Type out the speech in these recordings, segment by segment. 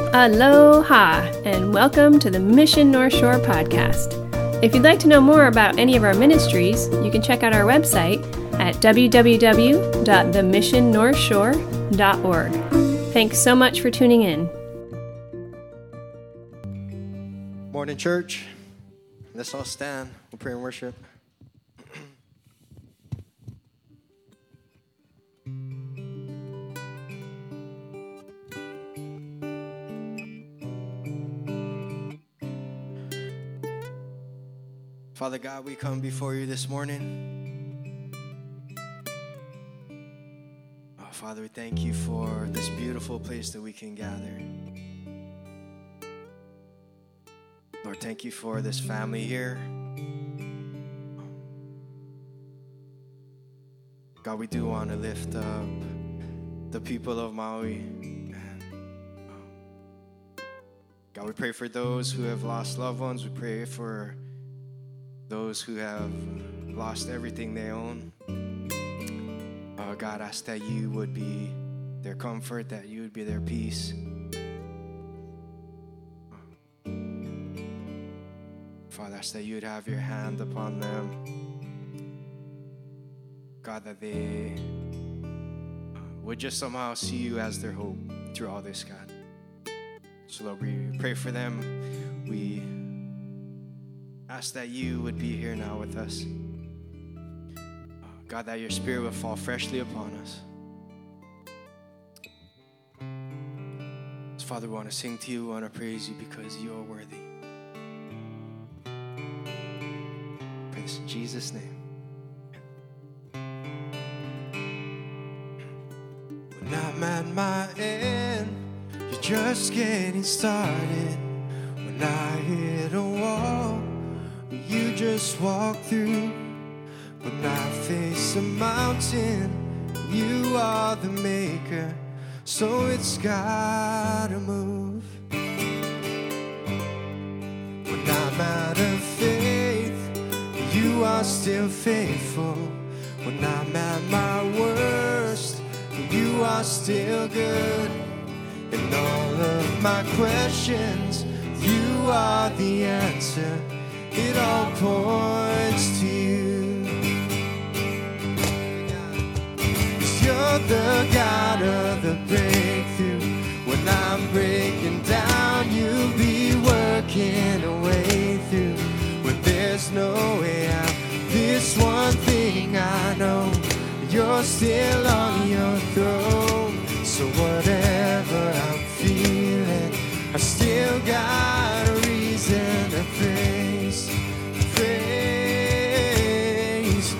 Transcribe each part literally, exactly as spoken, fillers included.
Aloha, and welcome to the Mission North Shore podcast. If you'd like to know more about any of our ministries, you can check out our website at w w w dot the mission north shore dot org. Thanks so much for tuning in. Morning, church. Let's all stand. We'll pray and worship. Father God, we come before you this morning. Oh, Father, we thank you for this beautiful place that we can gather. Lord, thank you for this family here. God, we do want to lift up the people of Maui. God, we pray for those who have lost loved ones. We pray for those who have lost everything they own. Uh, God, ask that you would be their comfort, that you would be their peace. Father, ask that you would have your hand upon them. God, that they would just somehow see you as their hope through all this, God. So, Lord, we pray for them. We ask that you would be here now with us. God, that your spirit would fall freshly upon us. So, Father, we want to sing to you, we want to praise you because you are worthy. Pray this in Jesus' name. When I'm at my end, you're just getting started. When I hit a wall, you just walk through. When I face a mountain, you are the maker, so it's gotta move. When I'm out of faith, you are still faithful. When I'm at my worst, you are still good. In all of my questions, you are the answer. It all points to you. 'Cause you're the God of the breakthrough. When I'm breaking down, you'll be working a way through. When there's no way out, this one thing I know, you're still on your throne. So whatever I'm feeling, I still got a reason to praise. Praise,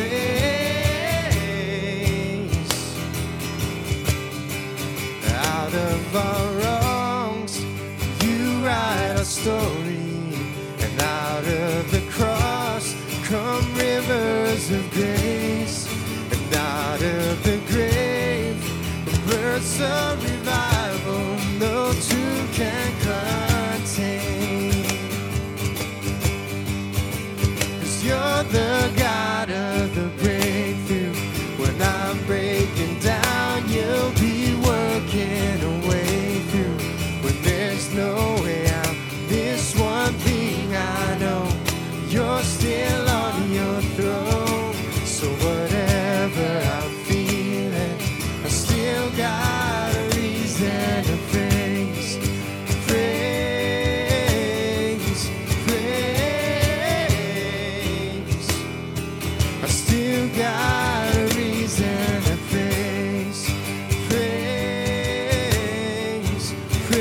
praise. Out of our wrongs, you write a story, and out of the cross come rivers of grace, and out of the grave births of revival no tomb can contain. You're the God of the breakthrough. When I'm breaking down, you'll be working a way through. When there's no way out, this one thing I know, you're still on your throne. So whatever I'm feeling, I still got a reason to praise. Praise, praise. I still got a reason to praise. Praise,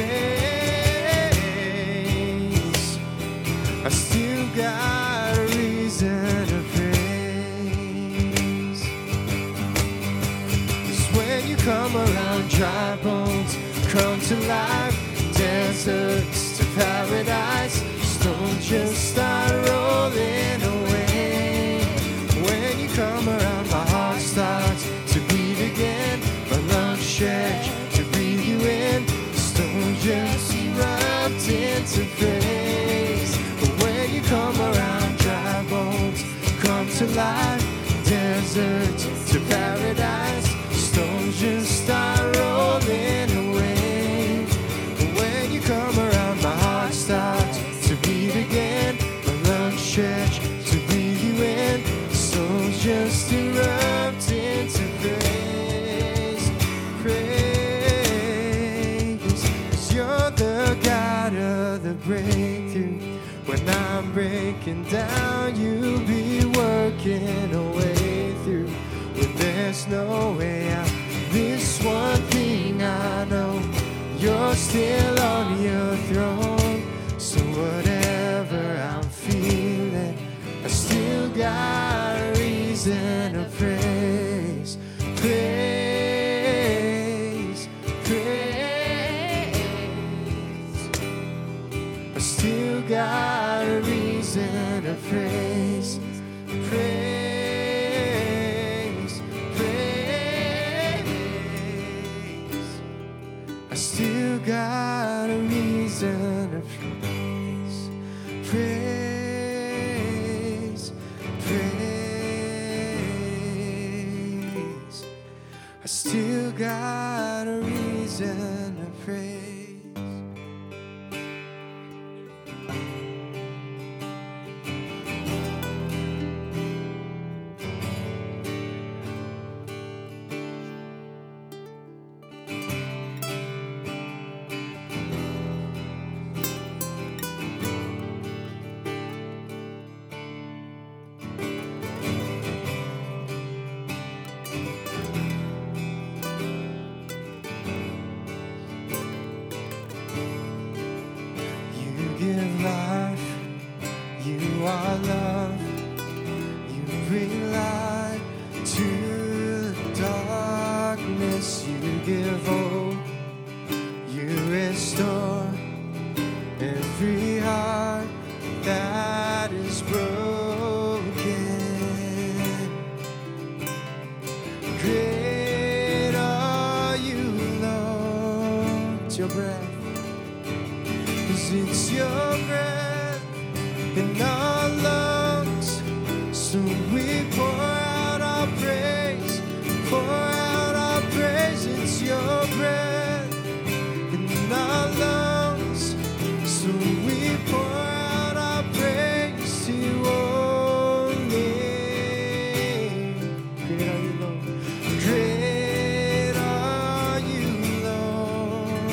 praise. I still got a reason to praise. 'Cause when you come around, dry bones come to life, deserts to paradise, stones just start rolling away. When you come around, my heart starts to beat again, my lungs stretch to breathe you in, stones just erupt into praise. But when you come around, dry bones come to life, deserts to paradise, stones just start rolling away. When breakthrough. When I'm breaking down, you'll be working a way through. When there's no way out, this one thing I know, you're still on your throne. So whatever I'm feeling, I still got a reason to praise, praise, praise. I still got a reason to praise, praise, praise. I still got a reason to praise, praise, praise. I still got a reason to praise. Give life, you are love, you bring light to the darkness, you give hope, you restore every heart that is broken. Great are you, Lord. It's your breath. It's your breath in our lungs, so we pour out our praise, pour out our praise. It's your breath in our lungs, so we pour out our praise to you only. Great are you, Lord. Great are you, Lord.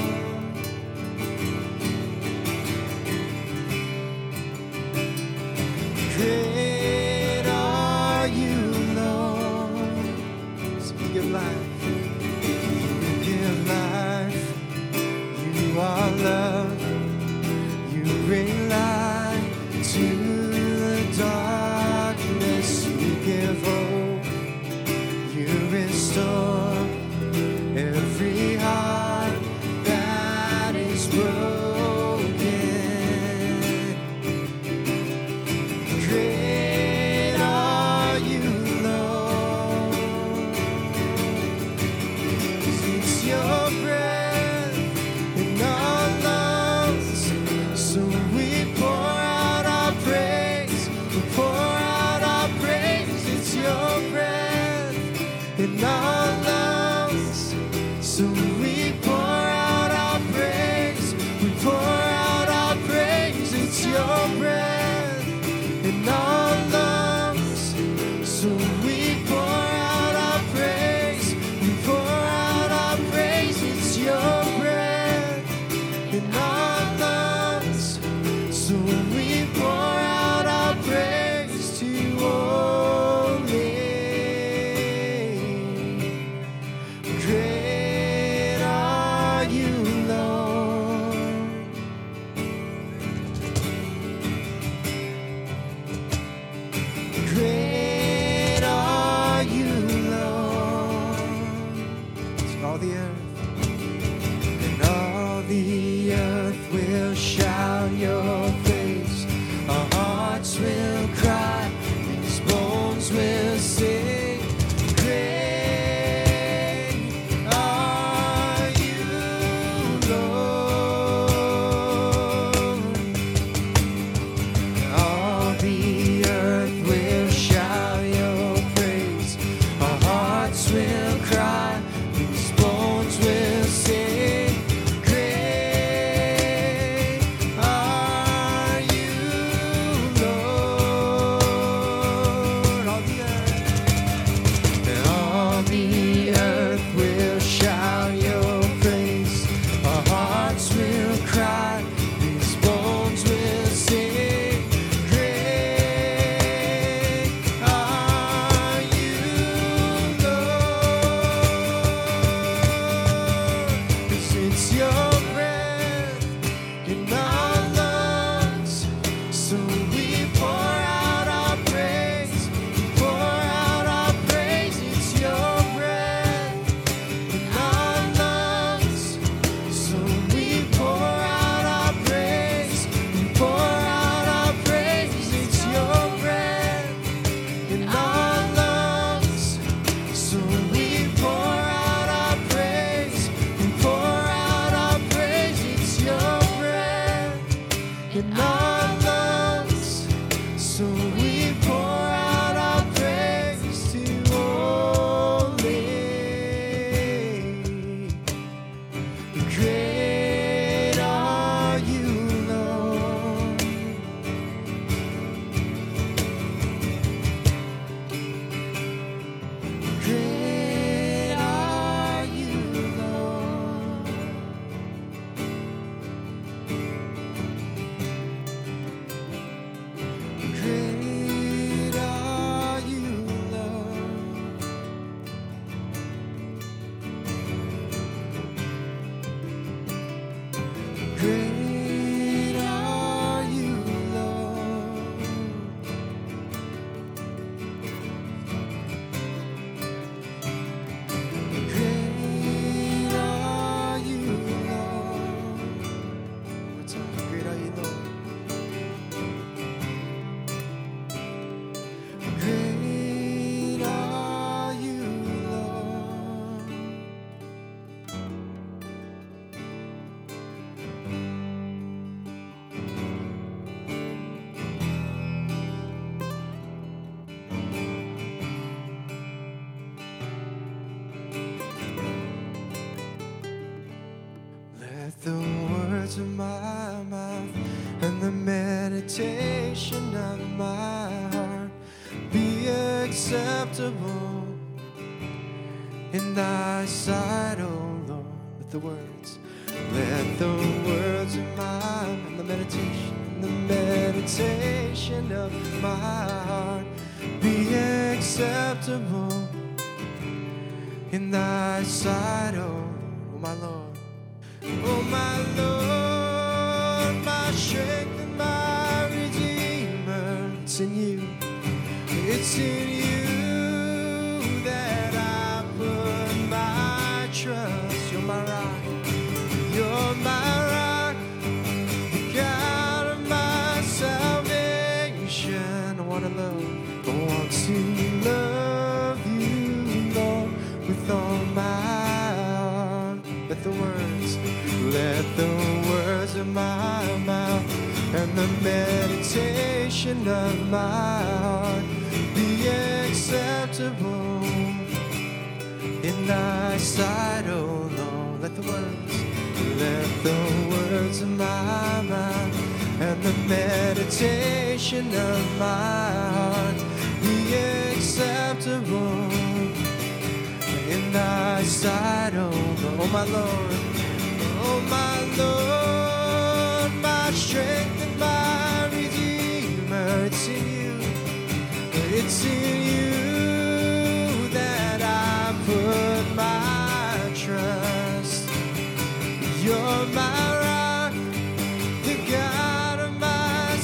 Great are you, Lord. So you give life, you give life, you are love, you bring light to the darkness, you give hope, you restore every heart that is broken. Great are you, Lord. It's your breath in our lungs, so we pour out our praise, we pour out our praise. It's your breath in our lungs, so we pour out our praise, we pour out our praise. It's your breath in our lungs, so we pour out our praise, we pour out our praise. It's your breath in our lungs, so we pour out our praise to you only. Great are you, Lord. Great are you, Lord. To all the earth, and all the earth will shout your praise. Our hearts will cry, these bones will sing. Great are you, Lord. All the earth will shout your praise. Our hearts will cry, these bones will sing. Great are words of my mouth and the meditation of my heart be acceptable in thy sight, O Lord. Let the words, let the words of my mouth and the meditation, the meditation of my heart be acceptable in thy sight, O oh my Lord. Oh my Lord, my strength and my Redeemer, it's in you, it's in you that I put my trust. You're my rock, you're my rock, the God of my salvation. I want to love, I want to love you, Lord, with all my heart. Let the words, let the words of my mouth and the meditation of my heart be acceptable in thy sight, O Lord. Let the words, let the words of my mouth and the meditation of my heart be acceptable in thy sight, O Lord. Oh my Lord, oh my Lord, my strength and my Redeemer, it's in you, it's in you that I put my trust. You're my rock, the God of my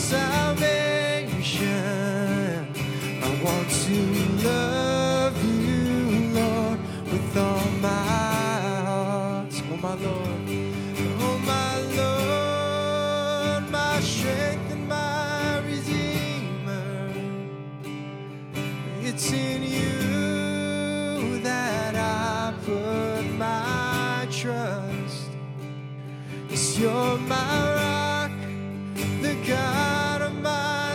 salvation. I want to love you, Lord, with all my heart. Oh my Lord, oh my Lord, my strength and my Redeemer, it's in you that I put my trust. Yes, you're my rock, the God of my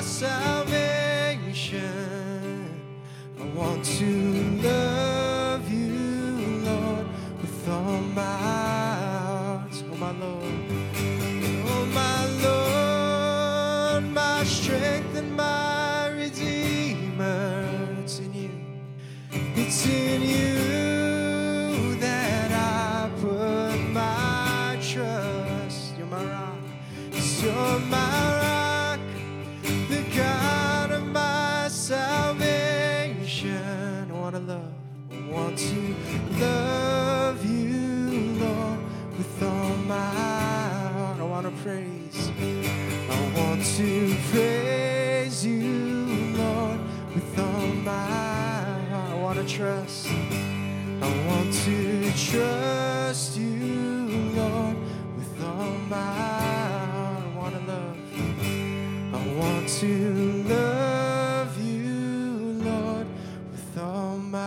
salvation. I want to love you, Lord, with all my heart. Oh my Lord, oh my Lord, my strength and my Redeemer, it's in you, it's in you that I put my trust. You're my rock, yes, you're my rock, the God of my salvation. I want to love, I want to love you, Lord, with all my heart. I want to praise, I want to praise you, Lord, with all my heart. I want to trust, I want to trust you, Lord, with all my heart. I want to love, I want to love you, Lord, with all my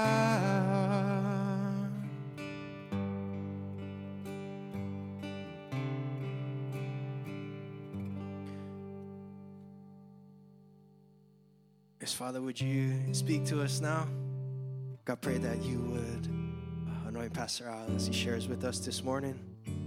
heart. Yes, Father, would you speak to us now? God, pray that you would uh, anoint Pastor Al as he shares with us this morning.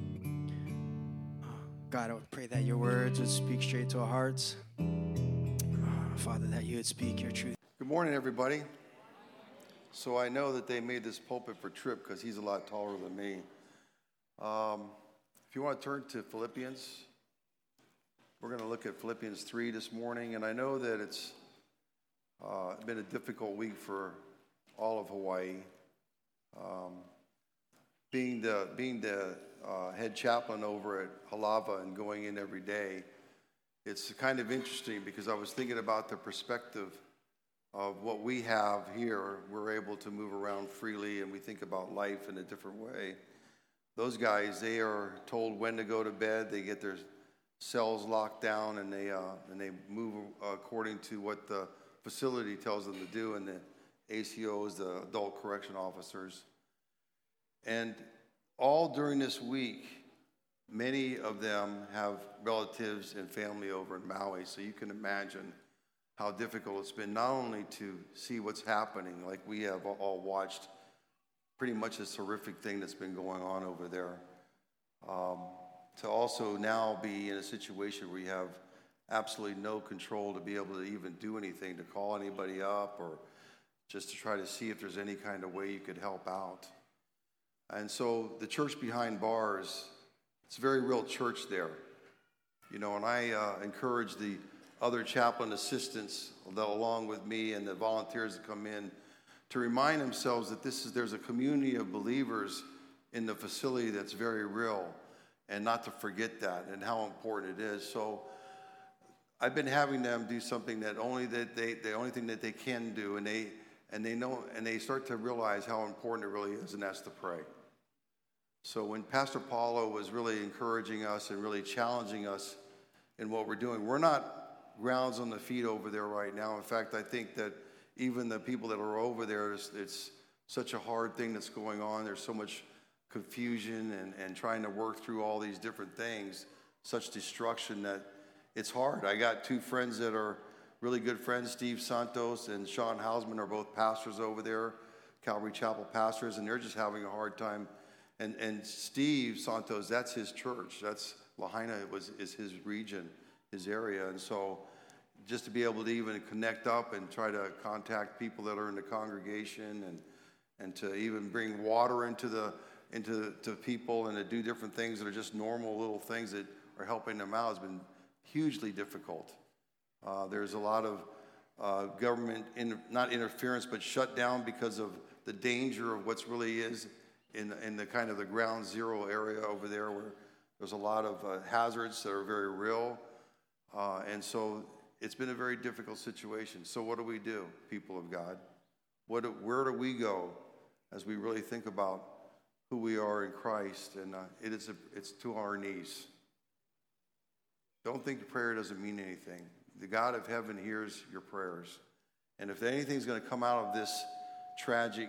God, I would pray that your words would speak straight to our hearts. Uh, Father, that you would speak your truth. Good morning, everybody. So I know that they made this pulpit for Tripp because he's a lot taller than me. Um, if you want to turn to Philippians, we're going to look at Philippians three this morning. And I know that it's uh, been a difficult week for all of Hawaii. Um, being the being the uh, head chaplain over at Halava and going in every day, it's kind of interesting because I was thinking about the perspective of what we have here. We're able to move around freely and we think about life in a different way. Those guys, they are told when to go to bed. They get their cells locked down and they uh, and they move according to what the facility tells them to do, and the A C Os, the adult correction officers. And all during this week, many of them have relatives and family over in Maui, so you can imagine how difficult it's been not only to see what's happening, like we have all watched pretty much this horrific thing that's been going on over there, um, to also now be in a situation where you have absolutely no control to be able to even do anything, to call anybody up or just to try to see if there's any kind of way you could help out. And so the church behind bars, it's a very real church there. You know, and I uh, encourage the other chaplain assistants that along with me and the volunteers that come in to remind themselves that this is there's a community of believers in the facility that's very real, and not to forget that and how important it is. So I've been having them do something that only that they the only thing that they can do, and they and they know and they start to realize how important it really is, and that's to pray. So when Pastor Paulo was really encouraging us and really challenging us in what we're doing, we're not grounds on the feet over there right now. In fact, I think that even the people that are over there, it's, it's such a hard thing that's going on. There's so much confusion and, and trying to work through all these different things, such destruction that it's hard. I got two friends that are really good friends, Steve Santos and Sean Hausman are both pastors over there, Calvary Chapel pastors, and they're just having a hard time. And and Steve Santos, that's his church. That's Lahaina was is his region, his area. And so just to be able to even connect up and try to contact people that are in the congregation and and to even bring water into the into to people and to do different things that are just normal little things that are helping them out has been hugely difficult. Uh, there's a lot of uh, government, in, not interference, but shut down because of the danger of what's really is in, in the kind of the ground zero area over there where there's a lot of uh, hazards that are very real. Uh, and so it's been a very difficult situation. So what do we do, people of God? What do, where do we go as we really think about who we are in Christ? And uh, it is a, it's to our knees. Don't think prayer doesn't mean anything. The God of heaven hears your prayers. And if anything's going to come out of this tragic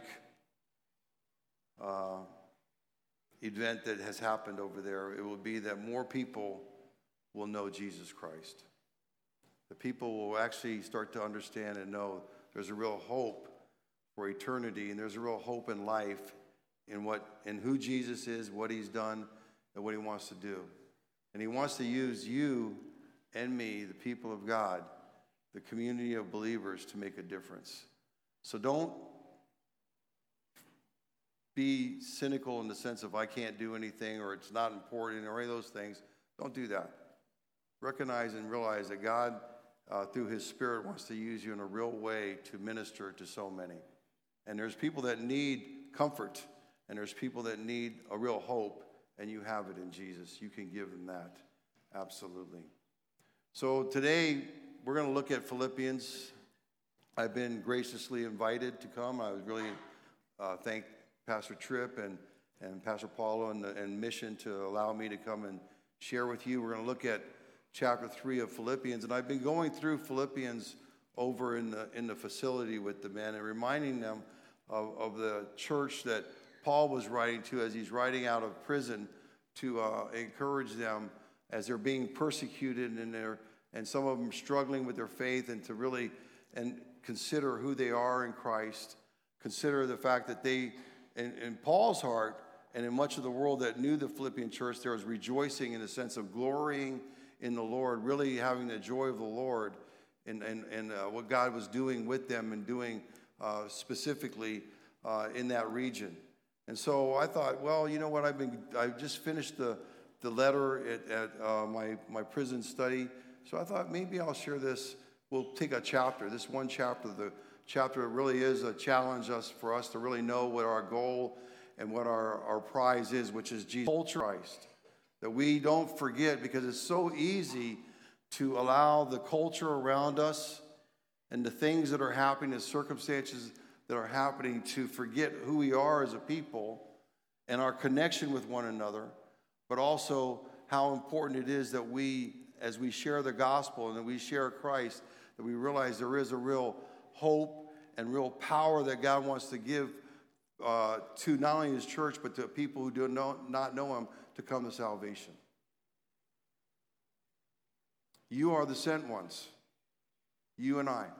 uh, event that has happened over there, it will be that more people will know Jesus Christ. The people will actually start to understand and know there's a real hope for eternity, and there's a real hope in life in what in who Jesus is, what he's done, and what he wants to do. And he wants to use you and me, the people of God, the community of believers, to make a difference. So don't be cynical in the sense of I can't do anything or it's not important or any of those things. Don't do that. Recognize and realize that God, uh, through his Spirit, wants to use you in a real way to minister to so many. And there's people that need comfort, and there's people that need a real hope, and you have it in Jesus. You can give them that. Absolutely. So today, we're going to look at Philippians. I've been graciously invited to come. I was really uh, thank Pastor Tripp and, and Pastor Paulo and, and Mission to allow me to come and share with you. We're going to look at chapter three of Philippians. And I've been going through Philippians over in the, in the facility with the men and reminding them of, of the church that Paul was writing to as he's writing out of prison to uh, encourage them as they're being persecuted and they're and some of them struggling with their faith, and to really and consider who they are in Christ. Consider the fact that they, in, in Paul's heart and in much of the world that knew the Philippian church, there was rejoicing in the sense of glorying in the Lord, really having the joy of the Lord and and, and uh, what God was doing with them and doing uh, specifically uh, in that region. And so I thought, well, you know what? I've been I just finished the the letter at, at uh, my my prison study. So I thought maybe I'll share this. We'll take a chapter, this one chapter. The chapter really is a challenge us for us to really know what our goal and what our, our prize is, which is Jesus Christ. That we don't forget, because it's so easy to allow the culture around us and the things that are happening, the circumstances that are happening, to forget who we are as a people and our connection with one another, but also how important it is that we, as we share the gospel and that we share Christ, that we realize there is a real hope and real power that God wants to give uh, to not only his church, but to people who do know, not know him, to come to salvation. You are the sent ones, you and I.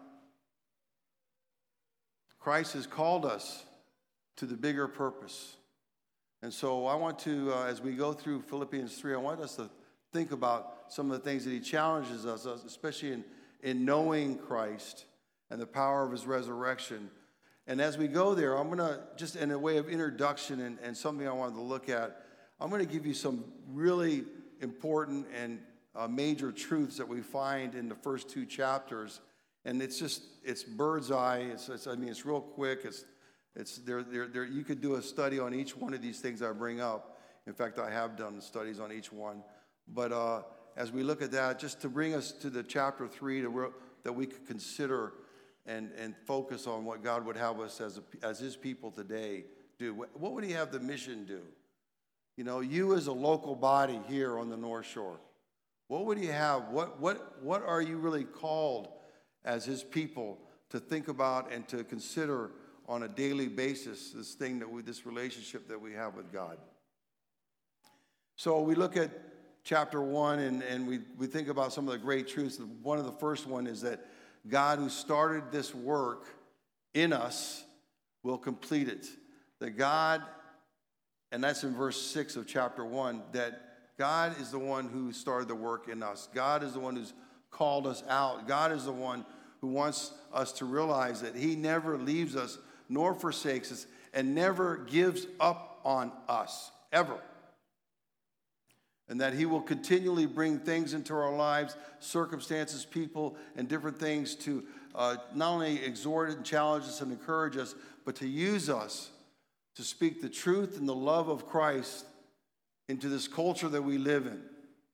Christ has called us to the bigger purpose. And so I want to, uh, as we go through Philippians three, I want us to think about some of the things that he challenges us, especially in, in knowing Christ and the power of his resurrection. And as we go there, I'm going to, just in a way of introduction and, and something I wanted to look at, I'm going to give you some really important and uh, major truths that we find in the first two chapters. And it's just, it's bird's eye. It's, it's I mean, it's real quick. It's, it's there, there, there. You could do a study on each one of these things I bring up. In fact, I have done studies on each one. But uh, as we look at that, just to bring us to the chapter three, to, that we could consider and, and focus on what God would have us as, a, as his people today do. What would he have the mission do? You know, you as a local body here on the North Shore, what would he have? What, what, what are you really called as his people to think about and to consider on a daily basis, this thing that we, this relationship that we have with God? So we look at chapter one and, and we, we think about some of the great truths. One of the first one is that God who started this work in us will complete it. That God, and that's in verse six of chapter one, that God is the one who started the work in us. God is the one who's called us out. God is the one who wants us to realize that he never leaves us nor forsakes us and never gives up on us, ever. And that he will continually bring things into our lives, circumstances, people, and different things to uh, not only exhort and challenge us and encourage us, but to use us to speak the truth and the love of Christ into this culture that we live in.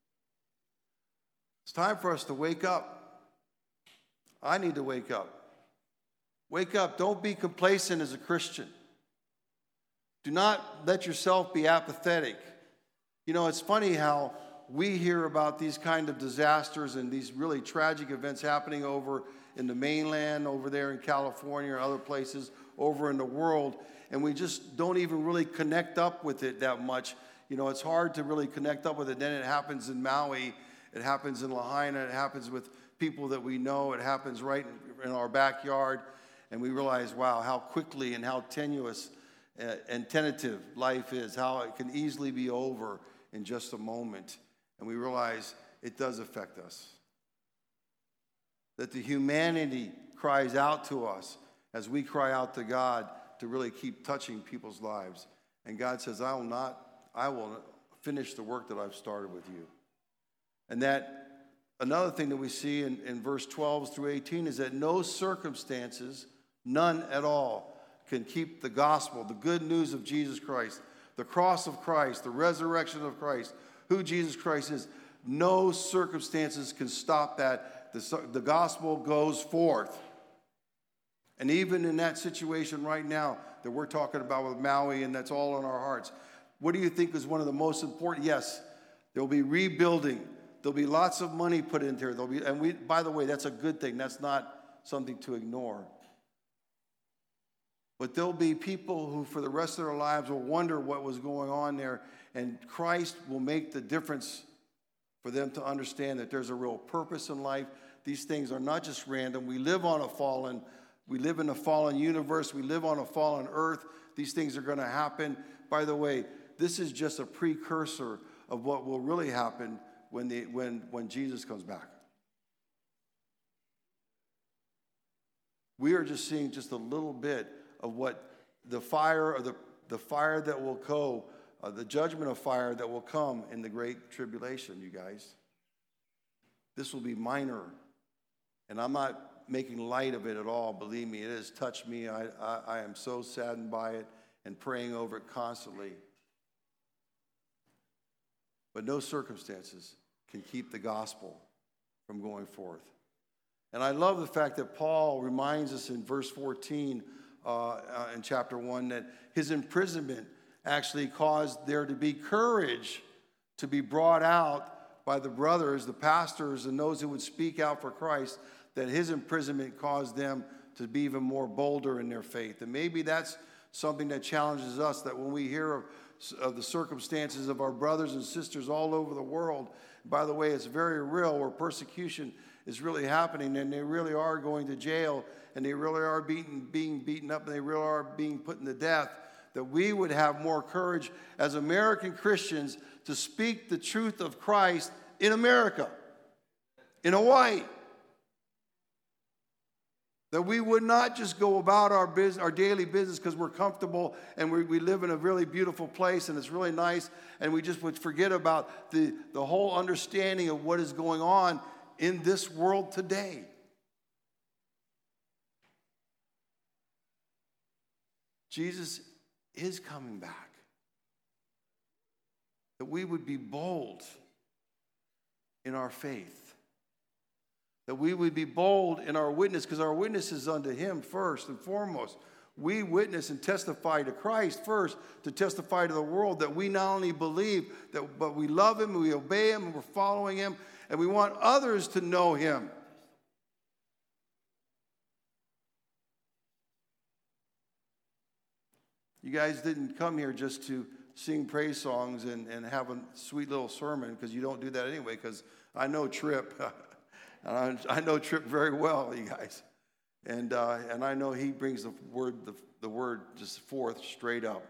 It's time for us to wake up. I need to wake up. Wake up. Don't be complacent as a Christian. Do not let yourself be apathetic. You know, it's funny how we hear about these kind of disasters and these really tragic events happening over in the mainland, over there in California or other places, over in the world, and we just don't even really connect up with it that much. You know, it's hard to really connect up with it. Then it happens in Maui, it happens in Lahaina, it happens with people that we know, it happens right in our backyard, and we realize, wow, how quickly and how tenuous uh, and tentative life is, how it can easily be over in just a moment. And we realize it does affect us. That the humanity cries out to us as we cry out to God to really keep touching people's lives. And God says, I will not, I will finish the work that I've started with you. And that another thing that we see in, in verse twelve through eighteen is that no circumstances, none at all, can keep the gospel, the good news of Jesus Christ, the cross of Christ, the resurrection of Christ, who Jesus Christ is. No circumstances can stop that. The, the gospel goes forth. And even in that situation right now that we're talking about with Maui, and that's all in our hearts, what do you think is one of the most important? Yes, there'll be rebuilding. There'll be lots of money put into here. There'll be, and we, by the way, that's a good thing. That's not something to ignore. But there'll be people who for the rest of their lives will wonder what was going on there, and Christ will make the difference for them to understand that there's a real purpose in life. These things are not just random. We live on a fallen, we live in a fallen universe. We live on a fallen earth. These things are going to happen. By the way, this is just a precursor of what will really happen when the when when Jesus comes back. We are just seeing just a little bit of what the fire or the, the fire that will go, uh, the judgment of fire that will come in the great tribulation, you guys. This will be minor. And I'm not making light of it at all. Believe me, it has touched me. I, I, I am so saddened by it and praying over it constantly. But no circumstances can keep the gospel from going forth. And I love the fact that Paul reminds us in verse fourteen uh, uh, in chapter one that his imprisonment actually caused there to be courage to be brought out by the brothers, the pastors, and those who would speak out for Christ, that his imprisonment caused them to be even more bolder in their faith. And maybe that's something that challenges us, that when we hear of, of the circumstances of our brothers and sisters all over the world, by the way, it's very real, where persecution is really happening, and they really are going to jail, and they really are beaten, being beaten up, and they really are being put to death, that we would have more courage as American Christians to speak the truth of Christ in America, in Hawaii. That we would not just go about our business, our daily business because we're comfortable and we, we live in a really beautiful place and it's really nice, and we just would forget about the, the whole understanding of what is going on in this world today. Jesus is coming back. That we would be bold in our faith. That we would be bold in our witness, because our witness is unto him first and foremost. We witness and testify to Christ first, to testify to the world that we not only believe, that, but we love him, and we obey him, and we're following him, and we want others to know him. You guys didn't come here just to sing praise songs and, and have a sweet little sermon, because you don't do that anyway, because I know Tripp. And I, I know Tripp very well, you guys. And uh, and I know he brings the word the, the word just forth straight up.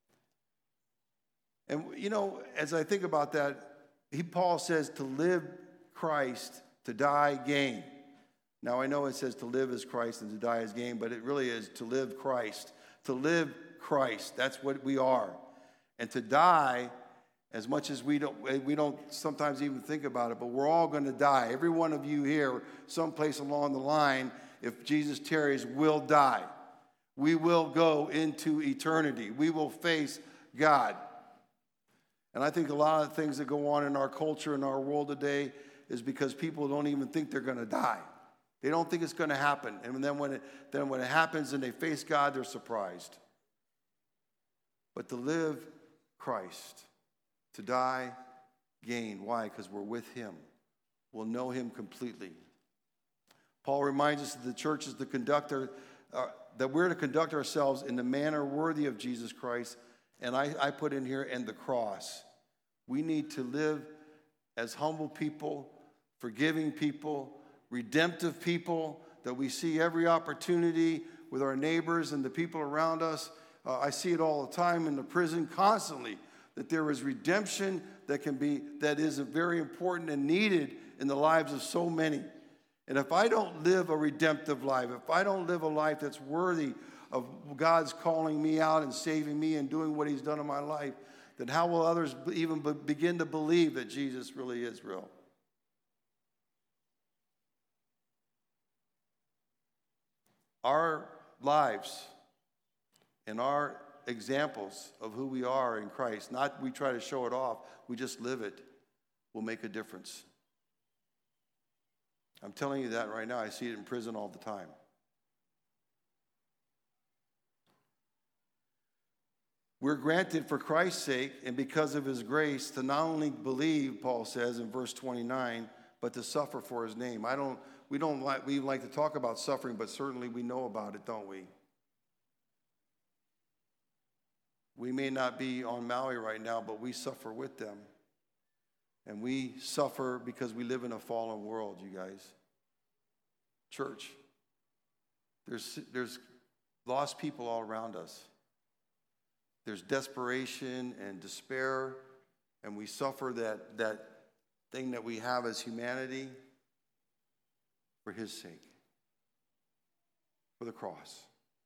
And, you know, as I think about that, he, Paul says to live Christ, to die gain. Now, I know it says to live as Christ and to die as gain, but it really is to live Christ. To live Christ, that's what we are. And to die, as much as we don't, we don't sometimes even think about it, but we're all going to die. Every one of you here, someplace along the line, if Jesus tarries, will die. We will go into eternity. We will face God. And I think a lot of things that go on in our culture and our world today is because people don't even think they're going to die. They don't think it's going to happen. And then when it, then when it happens and they face God, they're surprised. But to live Christ, to die, gain. Why? Because we're with him. We'll know him completely. Paul reminds us that the church is the conductor, uh, that we're to conduct ourselves in the manner worthy of Jesus Christ. And I, I put in here, and the cross. We need to live as humble people, forgiving people, redemptive people, that we see every opportunity with our neighbors and the people around us. Uh, I see it all the time in the prison constantly, that there is redemption that can be, that is very important and needed in the lives of so many. And if I don't live a redemptive life, if I don't live a life that's worthy of God's calling me out and saving me and doing what he's done in my life, then how will others even be, begin to believe that Jesus really is real? Our lives and our examples of who we are in Christ, not we try to show it off, we just live it, will make a difference. I'm telling you that right now. I see it in prison all the time. We're granted for Christ's sake and because of his grace to not only believe, Paul says in verse twenty-nine, but to suffer for his name. I don't, we don't like, we like to talk about suffering, but certainly we know about it, don't we? We may not be on Maui right now, but we suffer with them. And we suffer because we live in a fallen world, you guys. Church, there's, there's lost people all around us. There's desperation and despair, and we suffer that, that thing that we have as humanity for his sake, for the cross.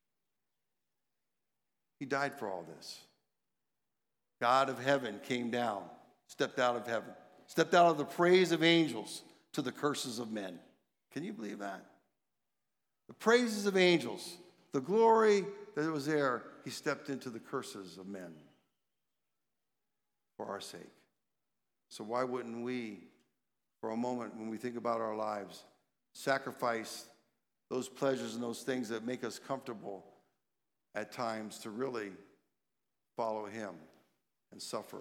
He died for all this. God of heaven came down, stepped out of heaven, stepped out of the praise of angels to the curses of men. Can you believe that? The praises of angels, the glory that was there, he stepped into the curses of men for our sake. So why wouldn't we, for a moment, when we think about our lives, sacrifice those pleasures and those things that make us comfortable at times to really follow him and suffer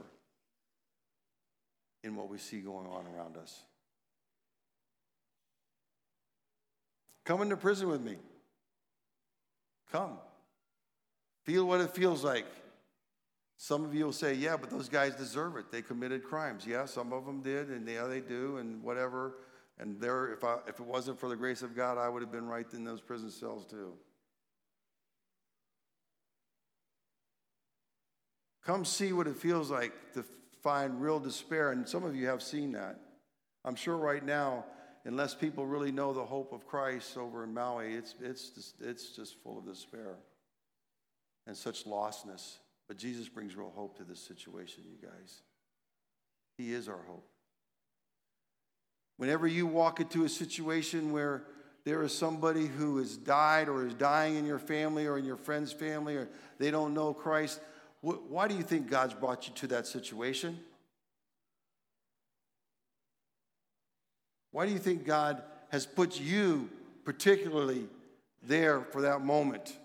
in what we see going on around us? Come into prison with me. Come. Feel what it feels like. Some of you will say, yeah, but those guys deserve it. They committed crimes. Yeah, some of them did, and yeah, they do, and whatever. And there, if I, if it wasn't for the grace of God, I would have been right in those prison cells too. Come see what it feels like to find real despair. And some of you have seen that. I'm sure right now, unless people really know the hope of Christ over in Maui, it's, it's, just, it's just full of despair and such lostness. But Jesus brings real hope to this situation, you guys. He is our hope. Whenever you walk into a situation where there is somebody who has died or is dying in your family or in your friend's family, or they don't know Christ, wh- why do you think God's brought you to that situation? Why do you think God has put you particularly there for that moment?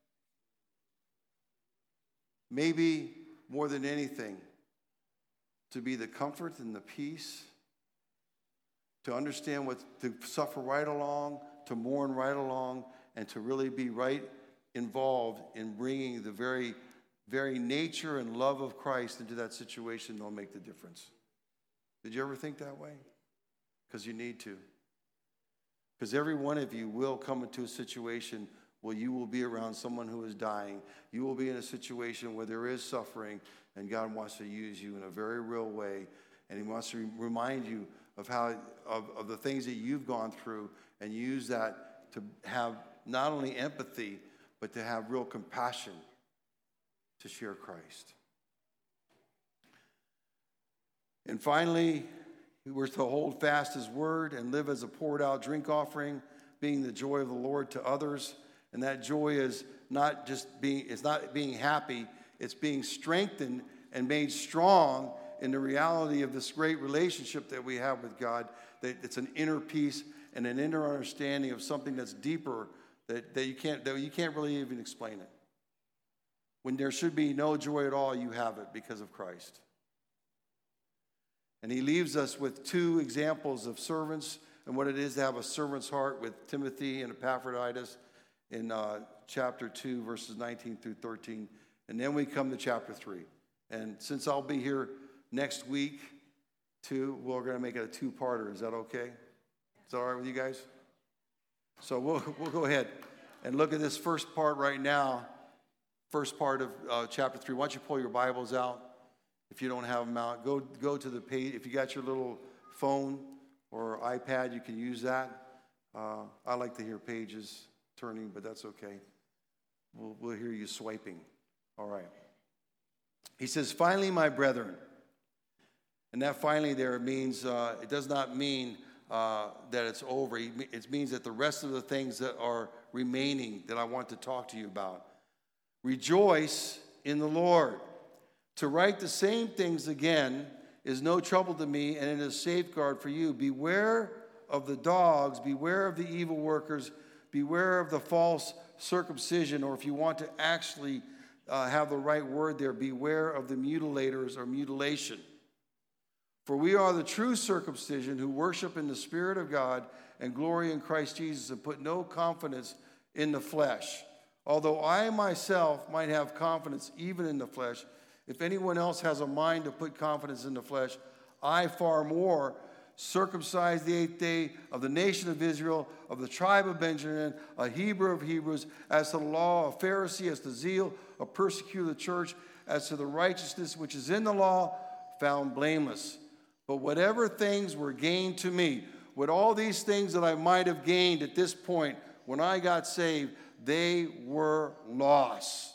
Maybe more than anything, to be the comfort and the peace, to understand what, to suffer right along, to mourn right along, and to really be right involved in bringing the very, very nature and love of Christ into that situation. That'll make the difference. Did you ever think that way? Because you need to. Because every one of you will come into a situation where you will be around someone who is dying. You will be in a situation where there is suffering, and God wants to use you in a very real way, and He wants to re- remind you of how of, of the things that you've gone through, and use that to have not only empathy, but to have real compassion to share Christ. And finally, we're to hold fast His word and live as a poured out drink offering, being the joy of the Lord to others. And that joy is not just being, it's not being happy, it's being strengthened and made strong in the reality of this great relationship that we have with God. That it's an inner peace and an inner understanding of something that's deeper that, that you can't that you can't really even explain it. When there should be no joy at all, you have it because of Christ. And He leaves us with two examples of servants and what it is to have a servant's heart with Timothy and Epaphroditus in uh, chapter two, verses nineteen through thirteen. And then we come to chapter three. And since I'll be here next week, too, we're going to make it a two-parter. Is that okay? Is that all right with you guys? So we'll, we'll go ahead and look at this first part right now, first part of uh, chapter three. Why don't you pull your Bibles out? If you don't have them out, go, go to the page. If you got your little phone or iPad, you can use that. Uh, I like to hear pages turning, but that's okay. We'll, we'll hear you swiping. All right. He says, finally, my brethren. And that finally there means, uh, it does not mean uh, that it's over. It means that the rest of the things that are remaining that I want to talk to you about. Rejoice in the Lord. To write the same things again is no trouble to me, and it is a safeguard for you. Beware of the dogs, beware of the evil workers, beware of the false circumcision, or if you want to actually uh, have the right word there, beware of the mutilators or mutilation. For we are the true circumcision who worship in the Spirit of God and glory in Christ Jesus and put no confidence in the flesh. Although I myself might have confidence even in the flesh, if anyone else has a mind to put confidence in the flesh, I far more, circumcised the eighth day, of the nation of Israel, of the tribe of Benjamin, a Hebrew of Hebrews, as to the law, a Pharisee, as to zeal, a persecutor of the church, as to the righteousness which is in the law, found blameless. But whatever things were gained to me, with all these things that I might have gained at this point when I got saved, they were loss.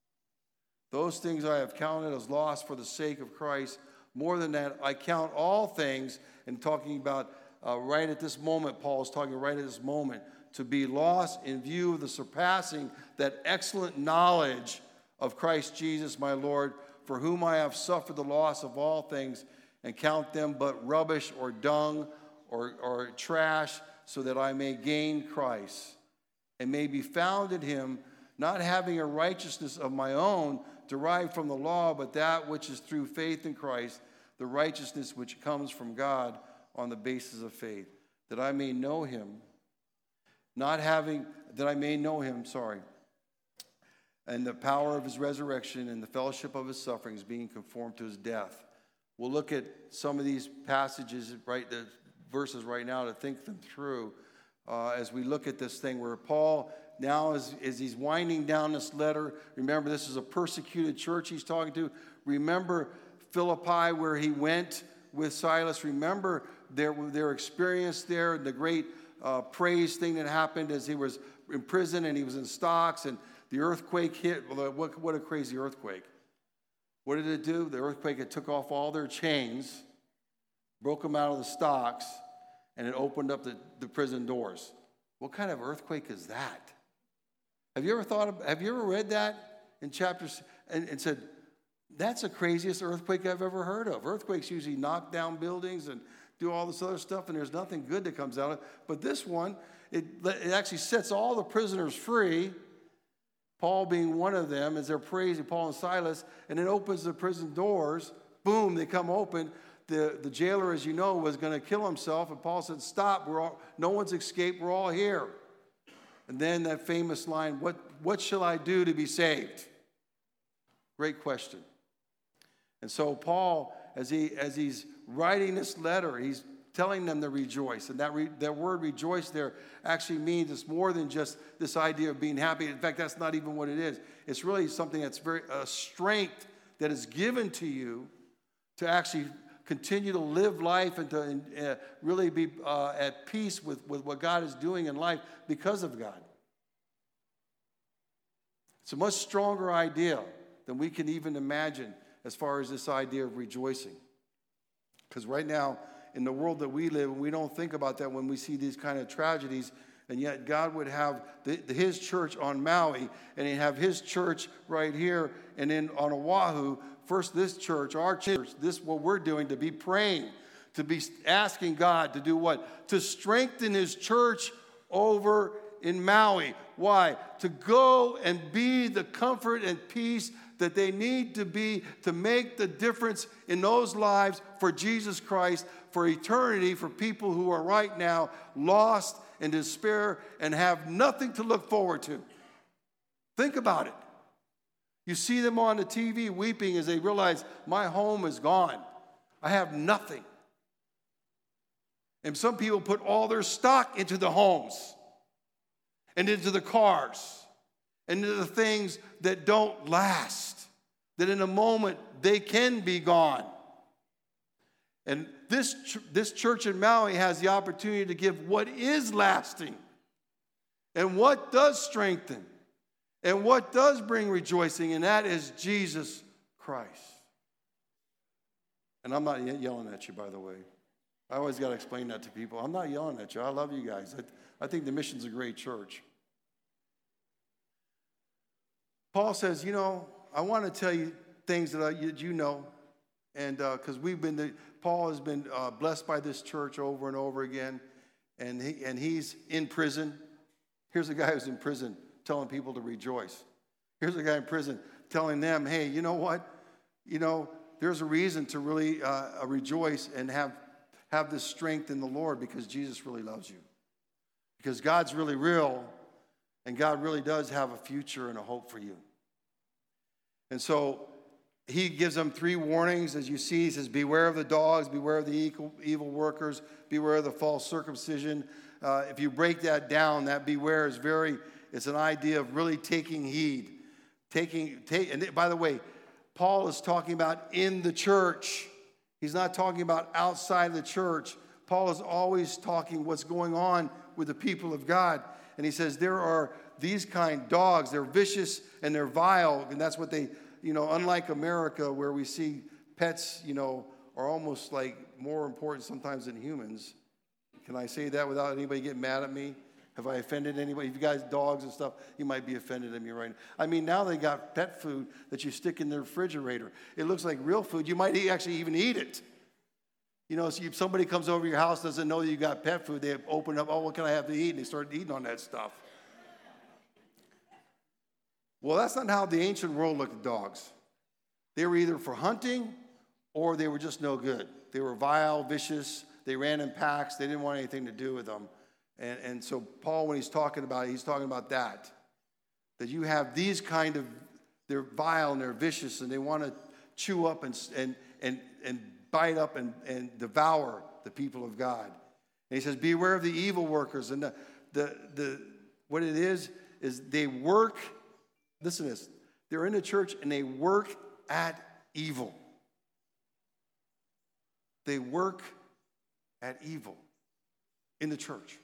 Those things I have counted as loss for the sake of Christ. More than that, I count all things, and talking about uh, right at this moment, Paul is talking right at this moment, to be lost in view of the surpassing that excellent knowledge of Christ Jesus my Lord, for whom I have suffered the loss of all things, and count them but rubbish or dung or, or trash, so that I may gain Christ, and may be found in Him, not having a righteousness of my own derived from the law, but that which is through faith in Christ, the righteousness which comes from God on the basis of faith, that I may know Him, not having, that I may know Him, sorry, and the power of His resurrection and the fellowship of His sufferings, being conformed to His death. We'll look at some of these passages, right, the verses right now, to think them through uh, as we look at this thing where Paul now, as, as he's winding down this letter, remember this is a persecuted church he's talking to. Remember Philippi, where he went with Silas. Remember their, their experience there, the great uh, praise thing that happened as he was in prison and he was in stocks, and the earthquake hit. Well, what, what a crazy earthquake. What did it do? The earthquake, it took off all their chains, broke them out of the stocks, and it opened up the, the prison doors. What kind of earthquake is that? Have you ever thought of, have you ever read that in chapters and, and said, that's the craziest earthquake I've ever heard of. Earthquakes usually knock down buildings and do all this other stuff, and there's nothing good that comes out of it. But this one, it, it actually sets all the prisoners free, Paul being one of them, as they're praising Paul and Silas, and it opens the prison doors. Boom, they come open. The, the jailer, as you know, was going to kill himself, and Paul said, stop, we're all, no one's escaped, we're all here. And then that famous line, what, what shall I do to be saved? Great question. And so Paul, as he as he's writing this letter, he's telling them to rejoice. And that, re, that word rejoice there actually means it's more than just this idea of being happy. In fact, that's not even what it is. It's really something that's very a strength that is given to you to actually continue to live life and to uh, really be uh, at peace with, with what God is doing in life because of God. It's a much stronger idea than we can even imagine as far as this idea of rejoicing. Because right now, in the world that we live in, we don't think about that when we see these kind of tragedies, and yet God would have the, the, his church on Maui, and he'd have his church right here, and then on Oahu, first this church, our church, this what we're doing, to be praying, to be asking God to do what? To strengthen his church over in Maui. Why? To go and be the comfort and peace that they need to be to make the difference in those lives for Jesus Christ, for eternity, for people who are right now lost in despair and have nothing to look forward to. Think about it. You see them on the T V weeping as they realize, my home is gone. I have nothing. And some people put all their stock into the homes and into the cars and into the things that don't last, that in a moment they can be gone. And this, ch- this church in Maui has the opportunity to give what is lasting and what does strengthen and what does bring rejoicing, and that is Jesus Christ. And I'm not yelling at you, by the way. I always got to explain that to people. I'm not yelling at you. I love you guys. I, I think the Mission's a great church. Paul says, you know, I want to tell you things that, I, you know, and because uh, we've been, the, Paul has been uh, blessed by this church over and over again, and he and he's in prison. Here's a guy who's in prison telling people to rejoice. Here's a guy in prison telling them, hey, you know what? You know, there's a reason to really uh, rejoice and have have this strength in the Lord, because Jesus really loves you, because God's really real. And God really does have a future and a hope for you. And so he gives them three warnings. As you see, he says, beware of the dogs, beware of the evil workers, beware of the false circumcision. Uh, if you break that down, that beware is very, it's an idea of really taking heed. Taking, take, and by the way, Paul is talking about in the church. He's not talking about outside the church. Paul is always talking what's going on with the people of God. And he says, there are these kind dogs, they're vicious and they're vile. And that's what they, you know, unlike America, where we see pets, you know, are almost like more important sometimes than humans. Can I say that without anybody getting mad at me? Have I offended anybody? If you guys dogs and stuff, you might be offended at me right now. I mean, now they got pet food that you stick in the refrigerator. It looks like real food. You might actually even eat it. You know, so if somebody comes over your house, doesn't know you got pet food, they open up, oh, what can I have to eat? And they start eating on that stuff. Well, that's not how the ancient world looked at dogs. They were either for hunting or they were just no good. They were vile, vicious. They ran in packs. They didn't want anything to do with them. And, and so Paul, when he's talking about it, he's talking about that. That you have these kind of, they're vile and they're vicious and they want to chew up and and and and bite up and, and devour the people of God. And he says, beware of the evil workers. And the, the, the what it is, is they work, listen to this, they're in the church and they work at evil. They work at evil in the church.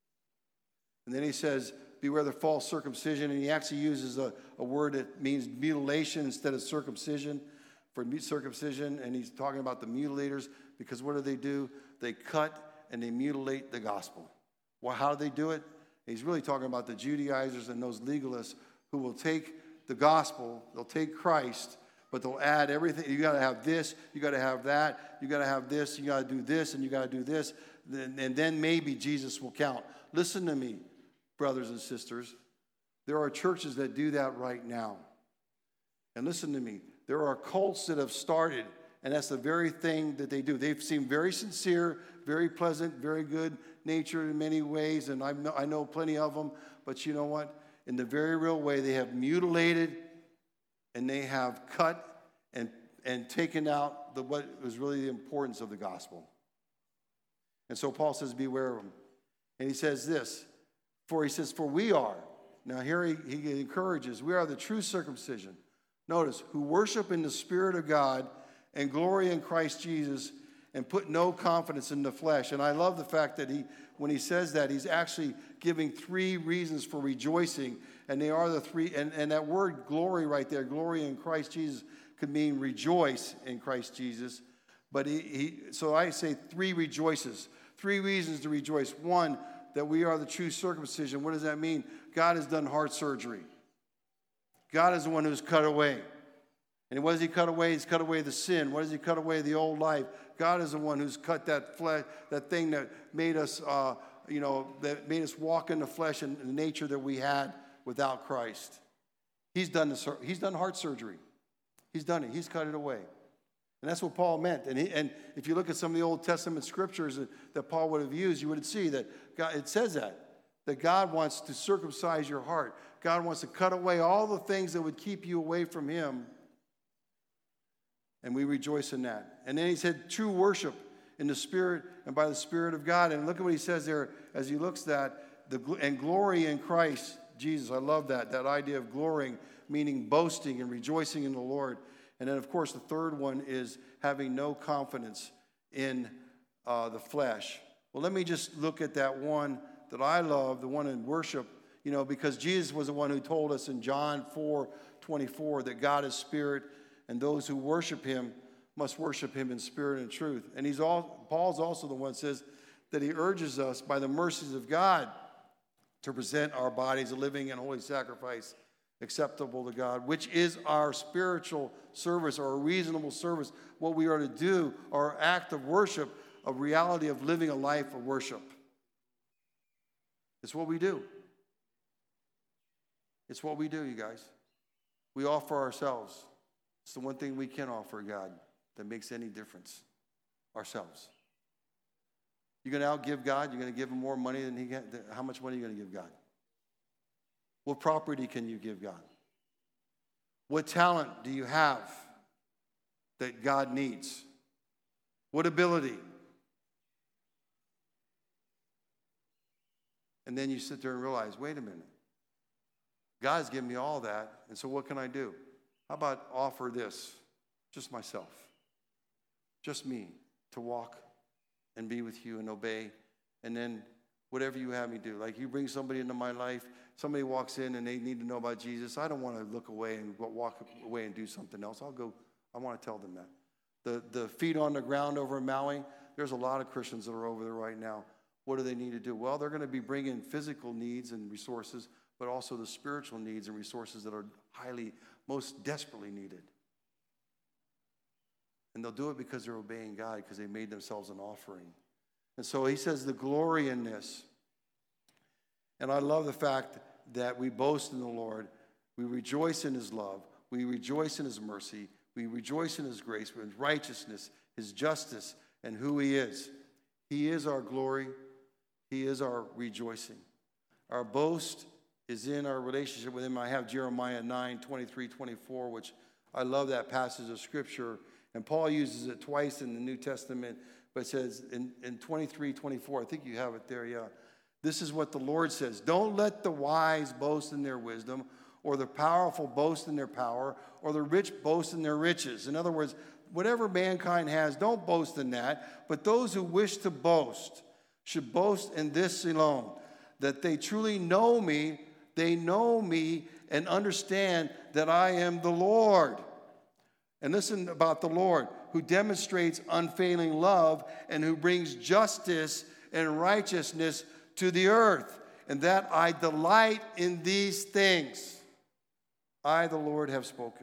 And then he says, beware the false circumcision. And he actually uses a, a word that means mutilation instead of circumcision for circumcision. And he's talking about the mutilators, because what do they do? They cut and they mutilate the gospel. Well, how do they do it? He's really talking about the Judaizers and those legalists who will take the gospel, they'll take Christ, but they'll add everything. You got to have this, you got to have that, you got to have this, you got to do this, and you got to do this, and then maybe Jesus will count. Listen to me, brothers and sisters. There are churches that do that right now. And listen to me, there are cults that have started, and that's the very thing that they do. They seem very sincere, very pleasant, very good natured in many ways, and I know, I know plenty of them, but you know what? In the very real way, they have mutilated and they have cut and, and taken out the, what was really the importance of the gospel. And so Paul says, beware of them. And he says this, for he says, for we are. Now here he, he encourages, we are the true circumcision. Notice, who worship in the Spirit of God and glory in Christ Jesus and put no confidence in the flesh. And I love the fact that he, when he says that, he's actually giving three reasons for rejoicing. And they are the three, and, and that word glory right there, glory in Christ Jesus, could mean rejoice in Christ Jesus. But he, he so I say three rejoices, three reasons to rejoice. One, that we are the true circumcision. What does that mean? God has done heart surgery. God is the one who's cut away. And what does he cut away? He's cut away the sin. What does he cut away? The old life. God is the one who's cut that flesh, that thing that made us, uh, you know, that made us walk in the flesh and the nature that we had without Christ. He's done the, he's done heart surgery. He's done it. He's cut it away. And that's what Paul meant. And, he, and if you look at some of the Old Testament scriptures that, that Paul would have used, you would see that God, it says that, that God wants to circumcise your heart. God wants to cut away all the things that would keep you away from him. And we rejoice in that. And then he said, true worship in the Spirit and by the Spirit of God. And look at what he says there as he looks at the and glory in Christ Jesus. I love that, that idea of glorying, meaning boasting and rejoicing in the Lord. And then, of course, the third one is having no confidence in uh, the flesh. Well, let me just look at that one that I love, the one in worship, you know, because Jesus was the one who told us in John four twenty-four that God is spirit, and those who worship him must worship him in spirit and truth. And he's all, Paul's also the one who says that he urges us by the mercies of God to present our bodies a living and holy sacrifice acceptable to God, which is our spiritual service or a reasonable service, what we are to do, our act of worship, a reality of living a life of worship. It's what we do. It's what we do, you guys. We offer ourselves. It's the one thing we can offer God that makes any difference. Ourselves. You're going to outgive God? You're going to give him more money than he can? How much money are you going to give God? What property can you give God? What talent do you have that God needs? What ability? And then you sit there and realize, wait a minute. God's given me all that, and so what can I do? How about offer this? Just myself. Just me to walk and be with you and obey. And then whatever you have me do. Like you bring somebody into my life, somebody walks in and they need to know about Jesus. I don't want to look away and walk away and do something else. I'll go, I want to tell them that. The, the feet on the ground over in Maui, there's a lot of Christians that are over there right now. What do they need to do? Well, they're going to be bringing physical needs and resources, but also the spiritual needs and resources that are highly, most desperately needed. And they'll do it because they're obeying God, because they made themselves an offering. And so he says the glory in this. And I love the fact that we boast in the Lord. We rejoice in his love. We rejoice in his mercy. We rejoice in his grace, his righteousness, his justice, and who he is. He is our glory. He is our rejoicing. Our boast is in our relationship with him. I have Jeremiah nine, twenty-three, twenty-four, which I love that passage of scripture. And Paul uses it twice in the New Testament, but it says in, in twenty-three, twenty-four, I think you have it there, yeah. This is what the Lord says. Don't let the wise boast in their wisdom, or the powerful boast in their power, or the rich boast in their riches. In other words, whatever mankind has, don't boast in that. But those who wish to boast should boast in this alone, that they truly know me, they know me and understand that I am the Lord. And listen about the Lord, who demonstrates unfailing love and who brings justice and righteousness to the earth, and that I delight in these things. I, the Lord, have spoken.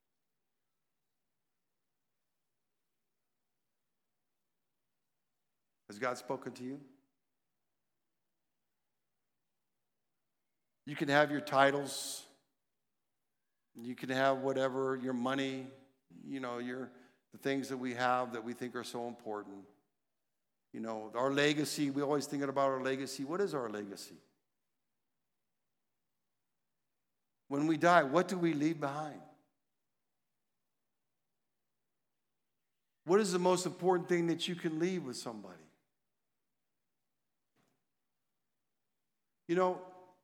Has God spoken to you? You can have your titles. You can have whatever, your money, you know, your the things that we have that we think are so important. You know, our legacy, we're always thinking about our legacy. What is our legacy? When we die, what do we leave behind? What is the most important thing that you can leave with somebody? You know,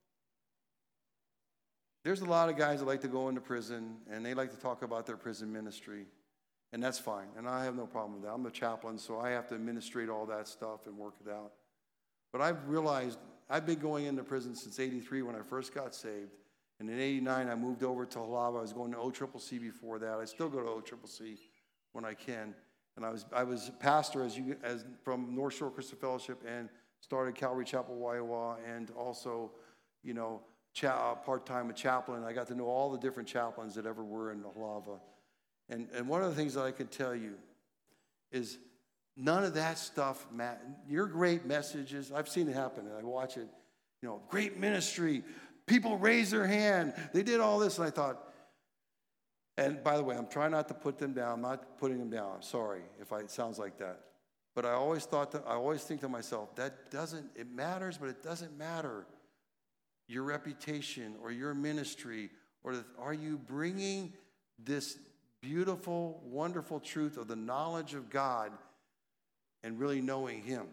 there's a lot of guys that like to go into prison, and they like to talk about their prison ministry, and that's fine, and I have no problem with that. I'm the chaplain, so I have to administrate all that stuff and work it out. But I've realized I've been going into prison since eighty-three when I first got saved, and in eighty-nine I moved over to Halava. I was going to O C C C before that. I still go to O C C C when I can, and I was I was pastor as you as from North Shore Christian Fellowship and started Calvary Chapel Waiwa, and also, you know, Cha- uh, part-time a chaplain. I got to know all the different chaplains that ever were in Halava. And, and one of the things that I can tell you is none of that stuff, Matt, your great messages, I've seen it happen, and I watch it, you know, great ministry, people raise their hand, they did all this, and I thought, and by the way, I'm trying not to put them down, I'm not putting them down, I'm sorry if I, it sounds like that. But I always thought, that, I always think to myself, that doesn't, it matters, but it doesn't matter. Your reputation or your ministry, or the, are you bringing this beautiful, wonderful truth of the knowledge of God and really knowing Him?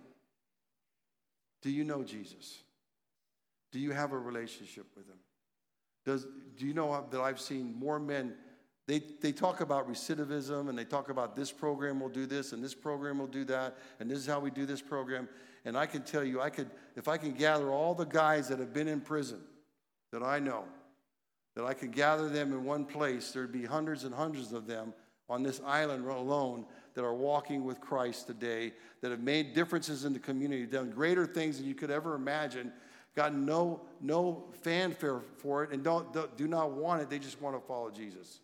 Do you know Jesus? Do you have a relationship with Him? Does, do you know that I've seen more men, they, they talk about recidivism, and they talk about this program will do this, and this program will do that, and this is how we do this program. And I can tell you, I could, if I can gather all the guys that have been in prison that I know, that I could gather them in one place, there'd be hundreds and hundreds of them on this island alone that are walking with Christ today, that have made differences in the community, done greater things than you could ever imagine, gotten no, no fanfare for it, and don't, don't do not want it. They just want to follow Jesus.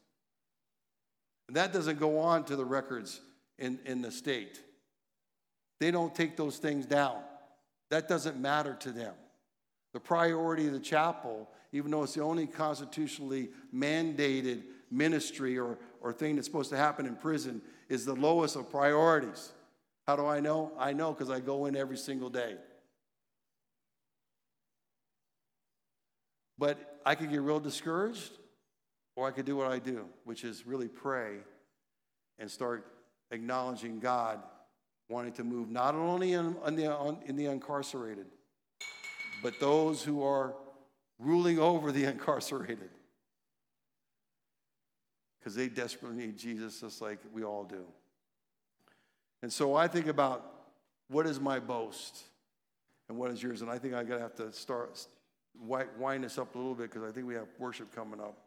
And that doesn't go on to the records in, in the state. They don't take those things down. That doesn't matter to them. The priority of the chapel, even though it's the only constitutionally mandated ministry or, or thing that's supposed to happen in prison, is the lowest of priorities. How do I know? I know because I go in every single day. But I could get real discouraged, or I could do what I do, which is really pray and start acknowledging God, wanting to move not only in, in, the, in the incarcerated, but those who are ruling over the incarcerated. Because they desperately need Jesus, just like we all do. And so I think about, what is my boast and what is yours? And I think I'm going to have to start wind this up a little bit, because I think we have worship coming up.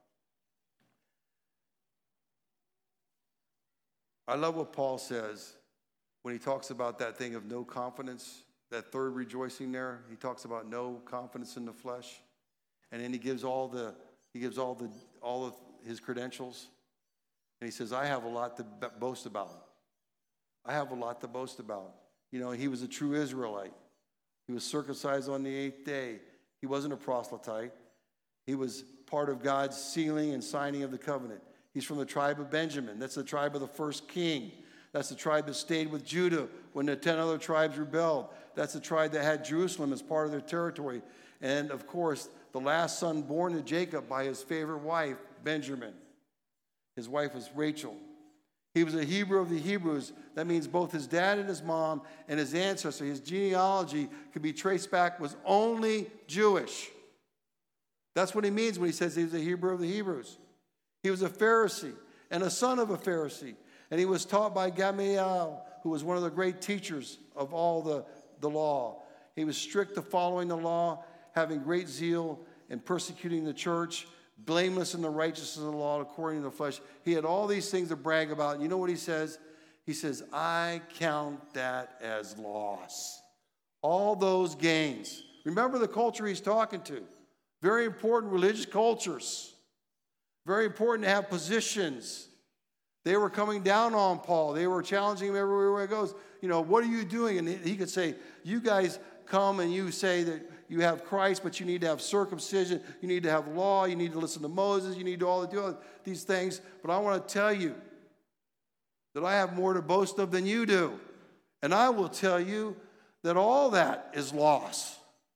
I love what Paul says when he talks about that thing of no confidence, that third rejoicing there. He talks about no confidence in the flesh, and then he gives all the he gives all the all of his credentials, and he says, "I have a lot to boast about. I have a lot to boast about." You know, he was a true Israelite. He was circumcised on the eighth day. He wasn't a proselyte. He was part of God's sealing and signing of the covenant. He's from the tribe of Benjamin. That's the tribe of the first king. That's the tribe that stayed with Judah when the ten other tribes rebelled. That's the tribe that had Jerusalem as part of their territory. And, of course, the last son born to Jacob by his favorite wife, Benjamin. His wife was Rachel. He was a Hebrew of the Hebrews. That means both his dad and his mom and his ancestor, his genealogy could be traced back, was only Jewish. That's what he means when he says he was a Hebrew of the Hebrews. He was a Pharisee and a son of a Pharisee. And he was taught by Gamaliel, who was one of the great teachers of all the, the law. He was strict to following the law, having great zeal and persecuting the church, blameless in the righteousness of the law according to the flesh. He had all these things to brag about. And you know what he says? He says, I count that as loss. All those gains. Remember the culture he's talking to. Very important religious cultures. Very important to have positions. They were coming down on Paul. They were challenging him everywhere he goes. You know, what are you doing? And he could say, you guys come and you say that you have Christ, but you need to have circumcision. You need to have law. You need to listen to Moses. You need to all do all these things. But I want to tell you that I have more to boast of than you do. And I will tell you that all that is loss.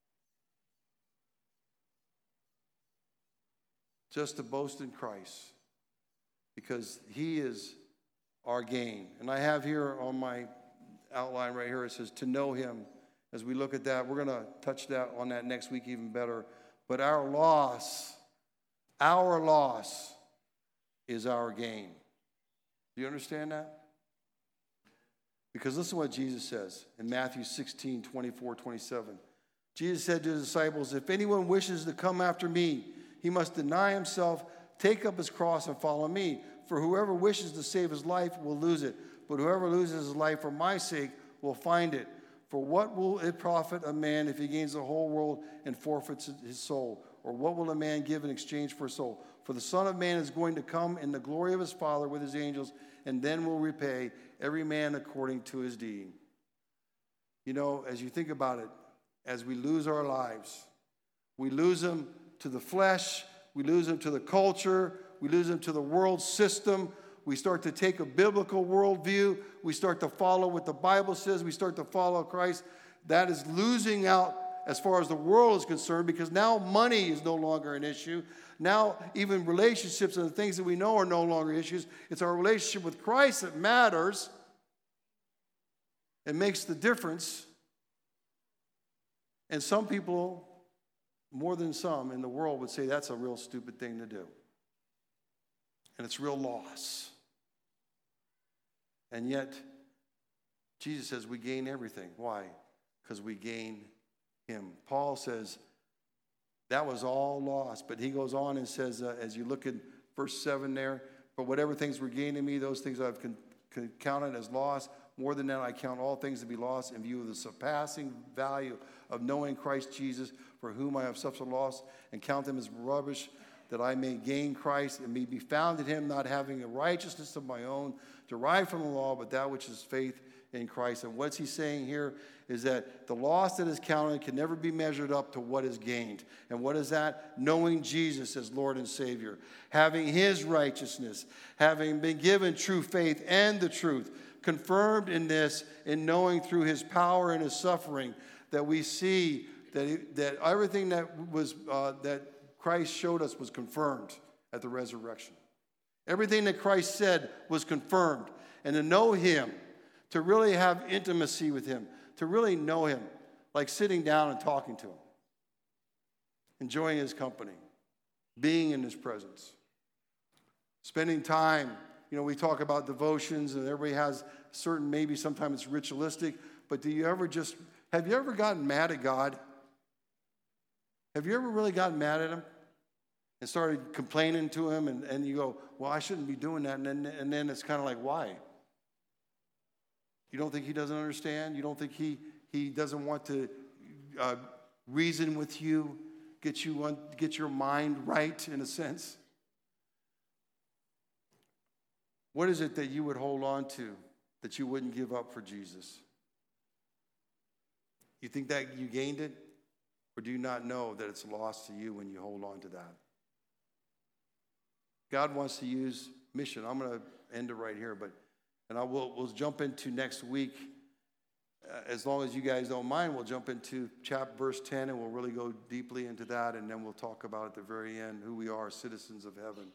Just to boast in Christ. Because he is our gain. And I have here on my outline right here, it says to know him. As we look at that, we're going to touch that on that next week even better. But our loss, our loss is our gain. Do you understand that? Because listen to what Jesus says in Matthew sixteen, twenty-four, twenty-seven. Jesus said to his disciples, if anyone wishes to come after me, he must deny himself, take up his cross, and follow me. For whoever wishes to save his life will lose it. But whoever loses his life for my sake will find it. For what will it profit a man if he gains the whole world and forfeits his soul? Or what will a man give in exchange for a soul? For the Son of Man is going to come in the glory of his Father with his angels, and then will repay every man according to his deed. You know, as you think about it, as we lose our lives, we lose them to the flesh, we lose them to the culture, we lose them to the world system. We start to take a biblical worldview. We start to follow what the Bible says. We start to follow Christ. That is losing out as far as the world is concerned, because now money is no longer an issue. Now even relationships and the things that we know are no longer issues. It's our relationship with Christ that matters. It makes the difference. And some people, more than some in the world, would say that's a real stupid thing to do. And it's real loss. And yet, Jesus says we gain everything. Why? Because we gain him. Paul says that was all lost. But he goes on and says, uh, as you look at verse seven there, for whatever things were gained in me, those things I've con- con- counted as loss. More than that, I count all things to be lost in view of the surpassing value of knowing Christ Jesus, for whom I have suffered loss, and count them as rubbish, that I may gain Christ and may be found in him, not having a righteousness of my own, derived from the law, but that which is faith in Christ. And what's he saying here is that the loss that is counted can never be measured up to what is gained. And what is that? Knowing Jesus as Lord and Savior, having his righteousness, having been given true faith and the truth, confirmed in this, in knowing through his power and his suffering, that we see that, he, that everything that was uh, that Christ showed us was confirmed at the resurrection. Everything that Christ said was confirmed. And to know him, to really have intimacy with him, to really know him, like sitting down and talking to him, enjoying his company, being in his presence, spending time. You know, we talk about devotions and everybody has certain, maybe sometimes it's ritualistic, but do you ever just, have you ever gotten mad at God? Have you ever really gotten mad at him? And started complaining to him, and, and you go, well, I shouldn't be doing that. And then, and then it's kind of like, why? You don't think he doesn't understand? You don't think he, he doesn't want to uh, reason with you, get you on, get your mind right, in a sense? What is it that you would hold on to that you wouldn't give up for Jesus? You think that you gained it? Or do you not know that it's lost to you when you hold on to that? God wants to use mission. I'm going to end it right here, but and I will we'll jump into next week. Uh, as long as you guys don't mind, we'll jump into chapter verse ten, and we'll really go deeply into that, and then we'll talk about at the very end who we are, citizens of heaven.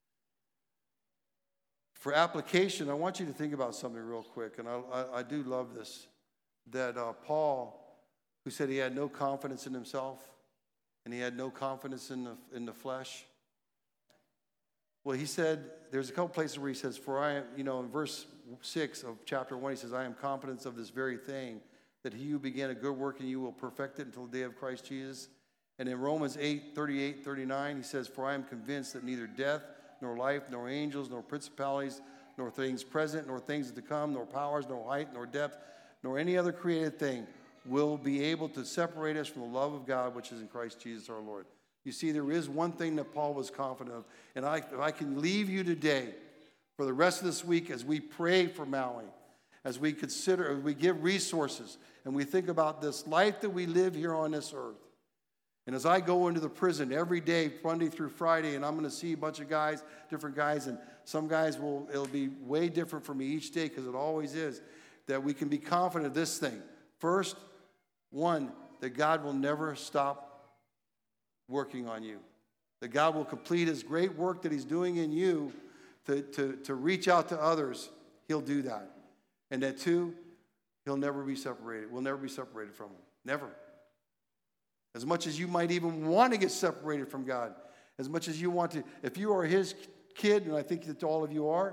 For application, I want you to think about something real quick, and I, I, I do love this, that uh, Paul, who said he had no confidence in himself, and he had no confidence in the, in the flesh? Well, he said, there's a couple places where he says, for I am, you know, in verse six of chapter one, he says, I am confident of this very thing, that he who began a good work in you will perfect it until the day of Christ Jesus. And in Romans eight, thirty-eight, thirty-nine, he says, for I am convinced that neither death, nor life, nor angels, nor principalities, nor things present, nor things to come, nor powers, nor height, nor depth, nor any other created thing will be able to separate us from the love of God, which is in Christ Jesus our Lord. You see, there is one thing that Paul was confident of. And I, if I can leave you today for the rest of this week as we pray for Maui, as we consider, as we give resources, and we think about this life that we live here on this earth. And as I go into the prison every day, Monday through Friday, and I'm going to see a bunch of guys, different guys, and some guys will, it'll be way different for me each day, because it always is, that we can be confident of this thing. First, one, that God will never stop working on you. That God will complete his great work that he's doing in you to, to, to reach out to others. He'll do that. And that two, he'll never be separated. We'll never be separated from him. Never. As much as you might even want to get separated from God, as much as you want to, if you are his kid, and I think that all of you are,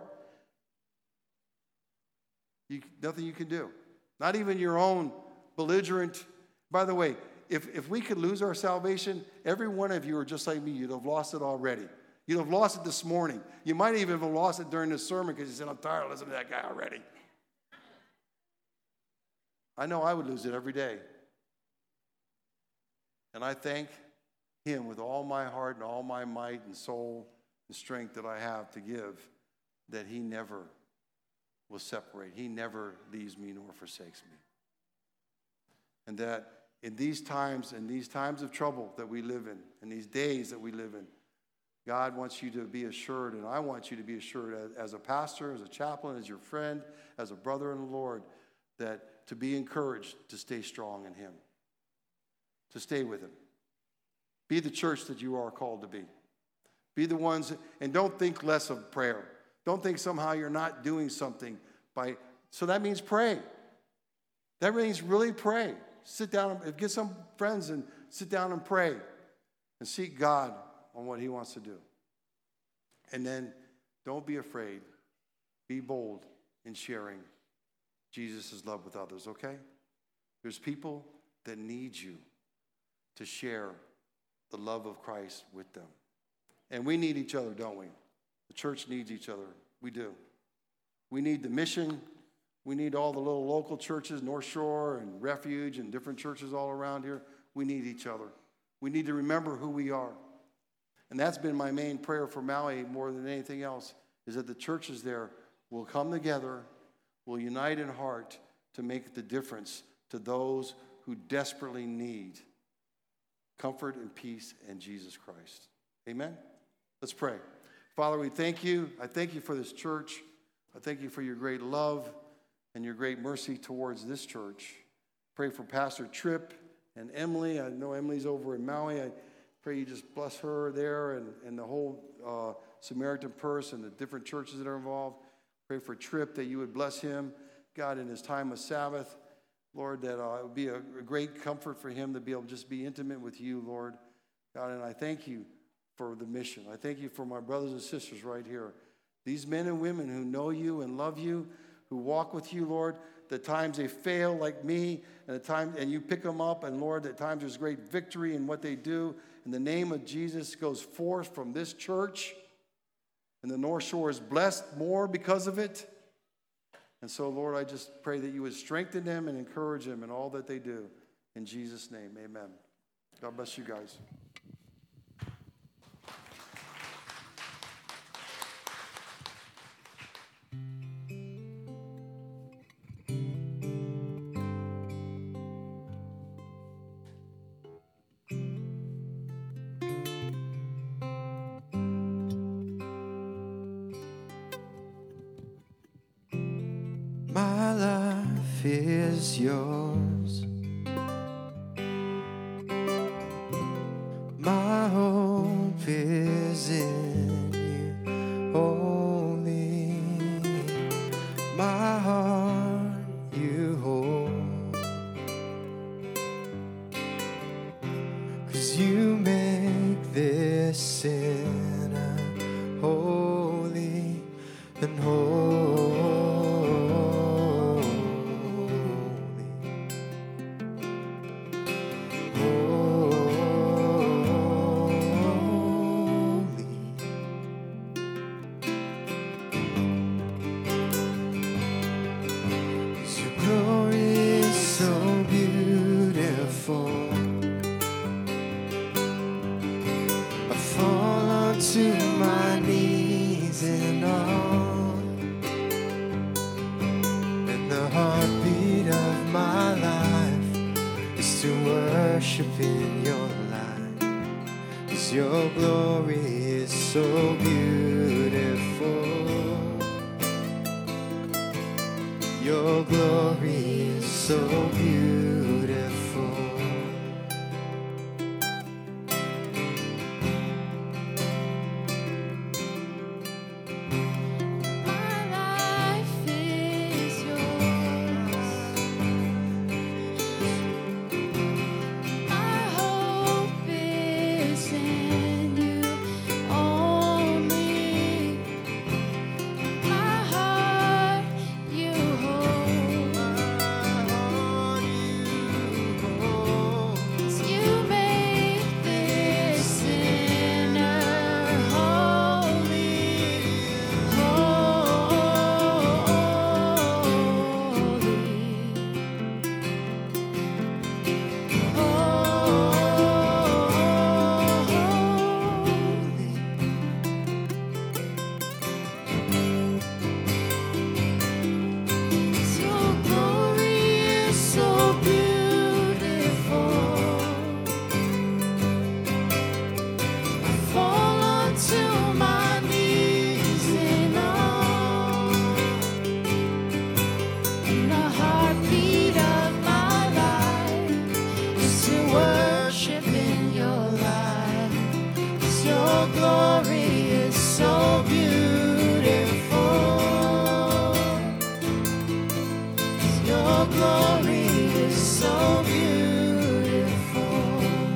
you, nothing you can do. Not even your own belligerent. By the way, if, if we could lose our salvation, every one of you are just like me. You'd have lost it already. You'd have lost it this morning. You might even have lost it during this sermon because you said, I'm tired of listening to that guy already. I know I would lose it every day. And I thank him with all my heart and all my might and soul and strength that I have to give, that he never will separate. He never leaves me nor forsakes me. And that in these times, in these times of trouble that we live in, in these days that we live in, God wants you to be assured, and I want you to be assured as, as a pastor, as a chaplain, as your friend, as a brother in the Lord, that to be encouraged to stay strong in him, to stay with him. Be the church that you are called to be. Be the ones, and don't think less of prayer. Don't think somehow you're not doing something by, so that means pray. That means really pray. Sit down, get some friends and sit down and pray and seek God on what he wants to do. And then don't be afraid. Be bold in sharing Jesus' love with others, okay? There's people that need you to share the love of Christ with them. And we need each other, don't we? The church needs each other. We do. We need the mission. We need all the little local churches, North Shore and Refuge and different churches all around here. We need each other. We need to remember who we are. And that's been my main prayer for Maui more than anything else, is that the churches there will come together, will unite in heart to make the difference to those who desperately need comfort and peace in Jesus Christ. Amen? Let's pray. Father, we thank you. I thank you for this church. I thank you for your great love and your great mercy towards this church. Pray for Pastor Tripp and Emily. I know Emily's over in Maui. I pray you just bless her there and, and the whole uh, Samaritan Purse and the different churches that are involved. Pray for Tripp that you would bless him, God, in his time of Sabbath. Lord, that uh, it would be a, a great comfort for him to be able to just be intimate with you, Lord. God, and I thank you for the mission. I thank you for my brothers and sisters right here. These men and women who know you and love you, who walk with you, Lord, the times they fail like me, and the time and you pick them up, and Lord, at times there's great victory in what they do. And the name of Jesus goes forth from this church, and the North Shore is blessed more because of it. And so, Lord, I just pray that you would strengthen them and encourage them in all that they do. In Jesus' name, amen. God bless you guys. My life is yours. My hope is in you only. My heart you hold, 'cause you made worship in your light, 'cause your glory is so beautiful. Your glory is so beautiful. My life is yours. My hope is in you only. My heart you hold. You make this sinner holy, Your glory is so beautiful. I fall onto my knees in awe. And the heartbeat of my life is to worship in your light. 'Cause your glory is so beautiful. 'Cause your glory is so beautiful.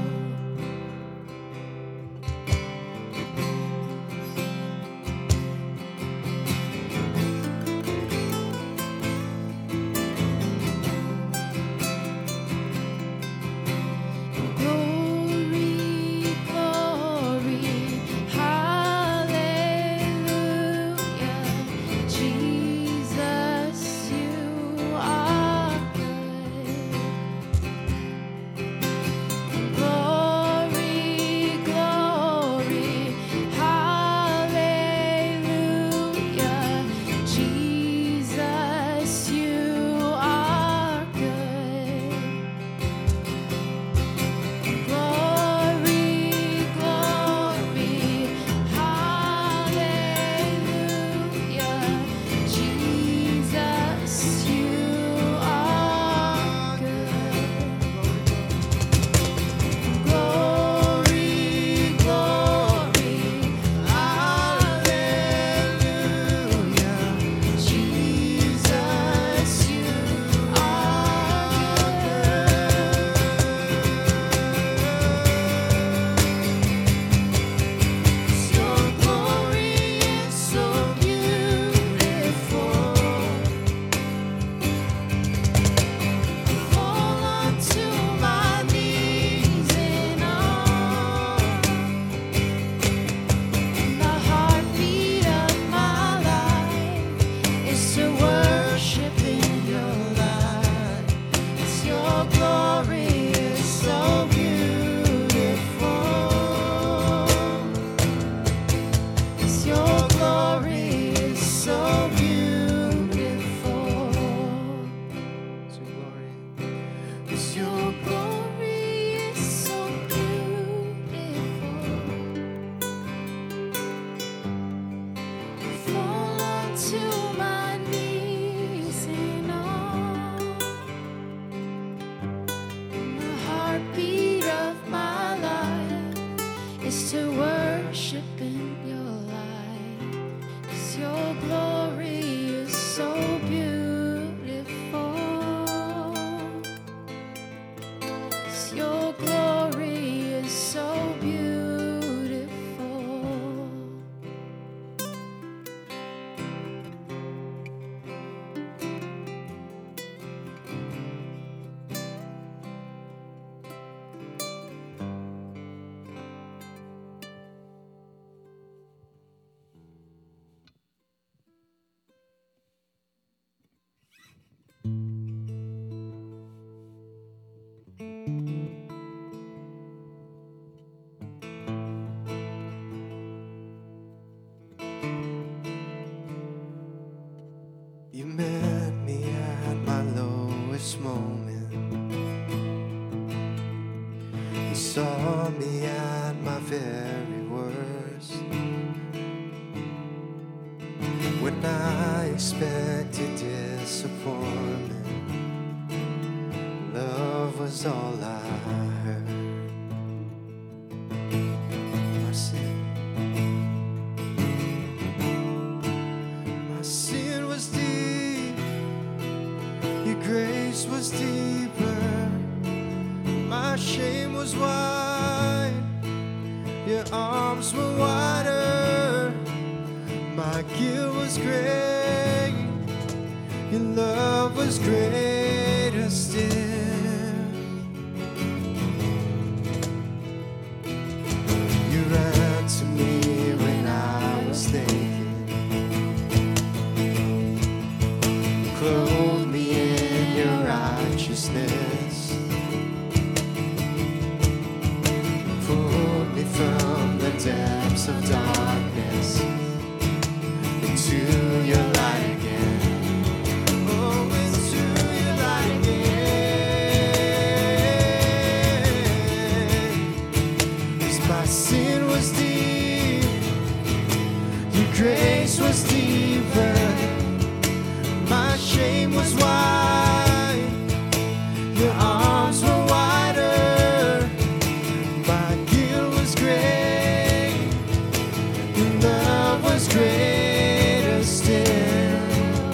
Glory, glory, hallelujah. Jesus, you are good. You saw me at my very worst, when I expected disappointment. Love was all I heard. My sin, my sin was deep. Your grace was deeper. My shame was wide. Your arms were wider. My guilt was great. Your love was greater still. You ran to me when I was naked, clothed me in your righteousness, pulled me from the depths of darkness into your light again. Oh, into your light again. 'Cause my sin was deep, your grace was deeper. My shame was wide, your arms were wider. My guilt was great, your love was greater still.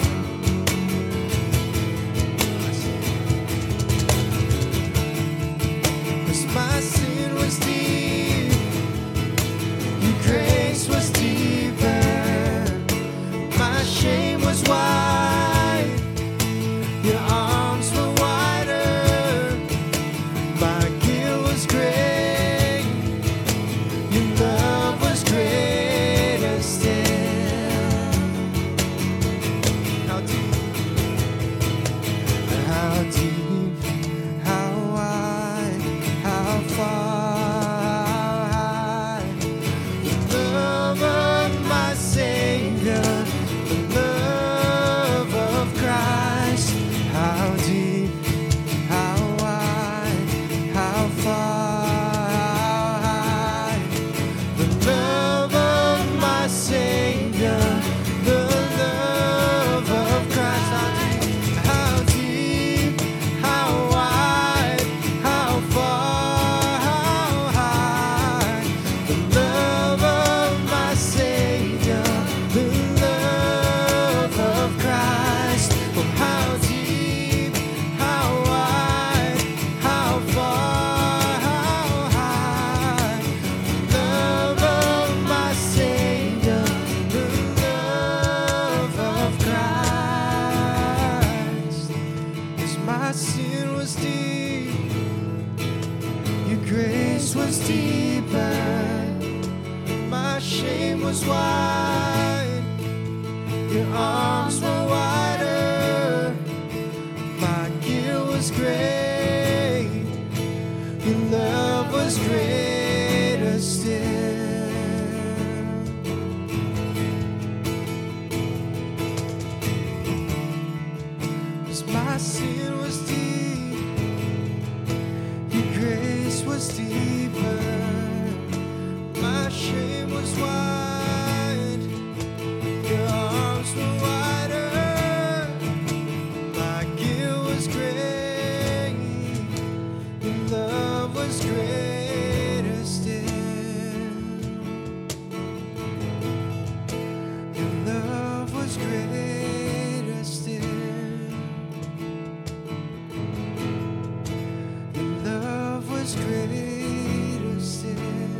'Cause my sin was deep, your grace was deeper. My shame was wide, your arms were wider. My guilt was great, your love was greater still. How deep, how deep, how wide, how far, how high. The love of my Savior, the love of Christ. How deep, how wide, how far, how high. The love of my Savior, the love of Christ. How deep, how wide, how far, how high. The love of my Savior, the love of Christ. Oh, how deep, how wide, how far, how high. The love of my Savior, the love of Christ. 'Cause my sin was deep, your grace was deeper. My shame was wide, your arms were wider. My guilt was great, your love was greater still. 'Cause my sin was deep, your grace was deeper. My shame was wide, your arms were wider. My guilt was great, your love was greater still. Your love was greater still. Your love was greater still.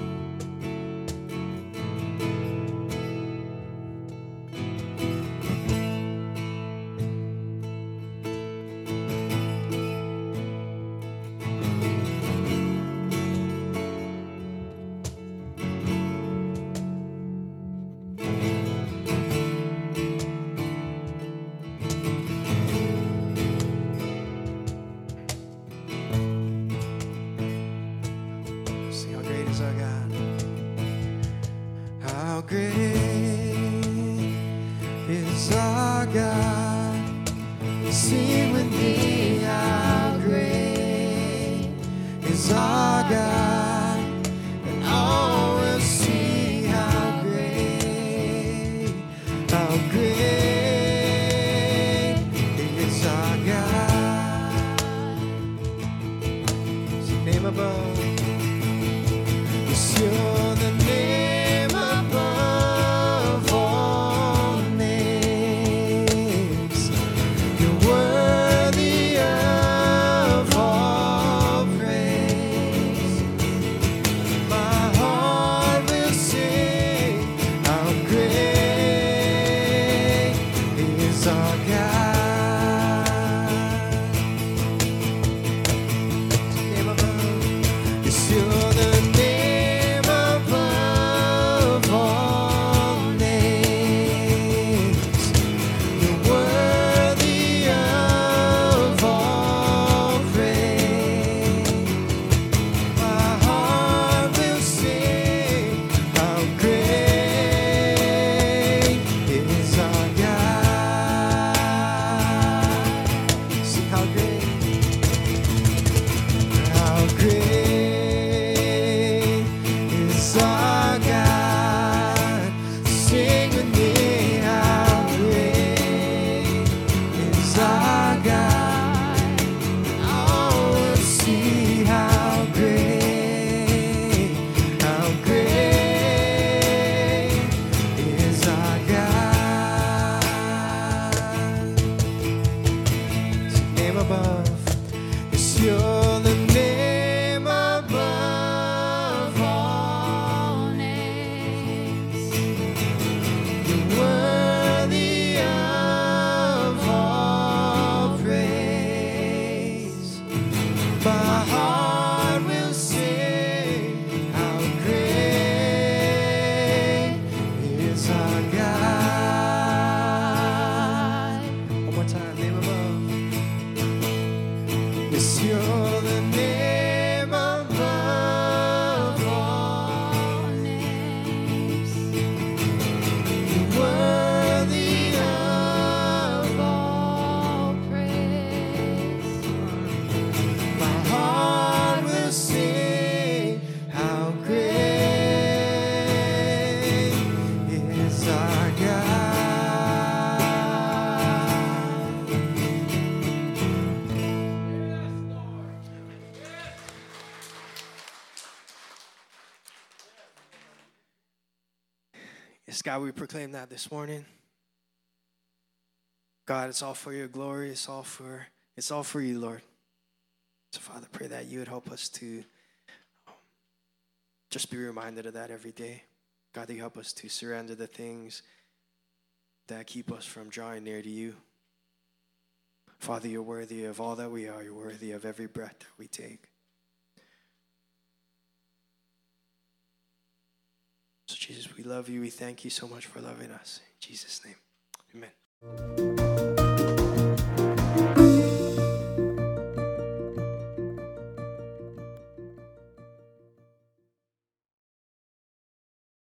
Sing, how great is our God? How great is our God? Sing with me, how great is our God? above. Yes, you're the name above all names. You're worthy of all praise. My heart will sing, how great is our God. Name above. Yes, you're the name above all names. You're worthy of all praise. My heart will sing, how great is our God. Sing how great. How great is our God? Sing with me, how great is our God? Oh, we'll see how great, how great is our God. Name above. Yes, you're the name above all names. You're worthy of all praise. My heart will sing, how great is our God. One more time, name above. Yes, you're the name above all names. You're worthy of all praise. My heart will sing, how great is our God. Yes, God, we proclaim that this morning. God, it's all for your glory. It's all for it's all for you, Lord. So, Father, pray that you would help us to um, just be reminded of that every day. God, that you help us to surrender the things that keep us from drawing near to you. Father, you're worthy of all that we are. You're worthy of every breath that we take. So, Jesus, we love you. We thank you so much for loving us. In Jesus' name, amen.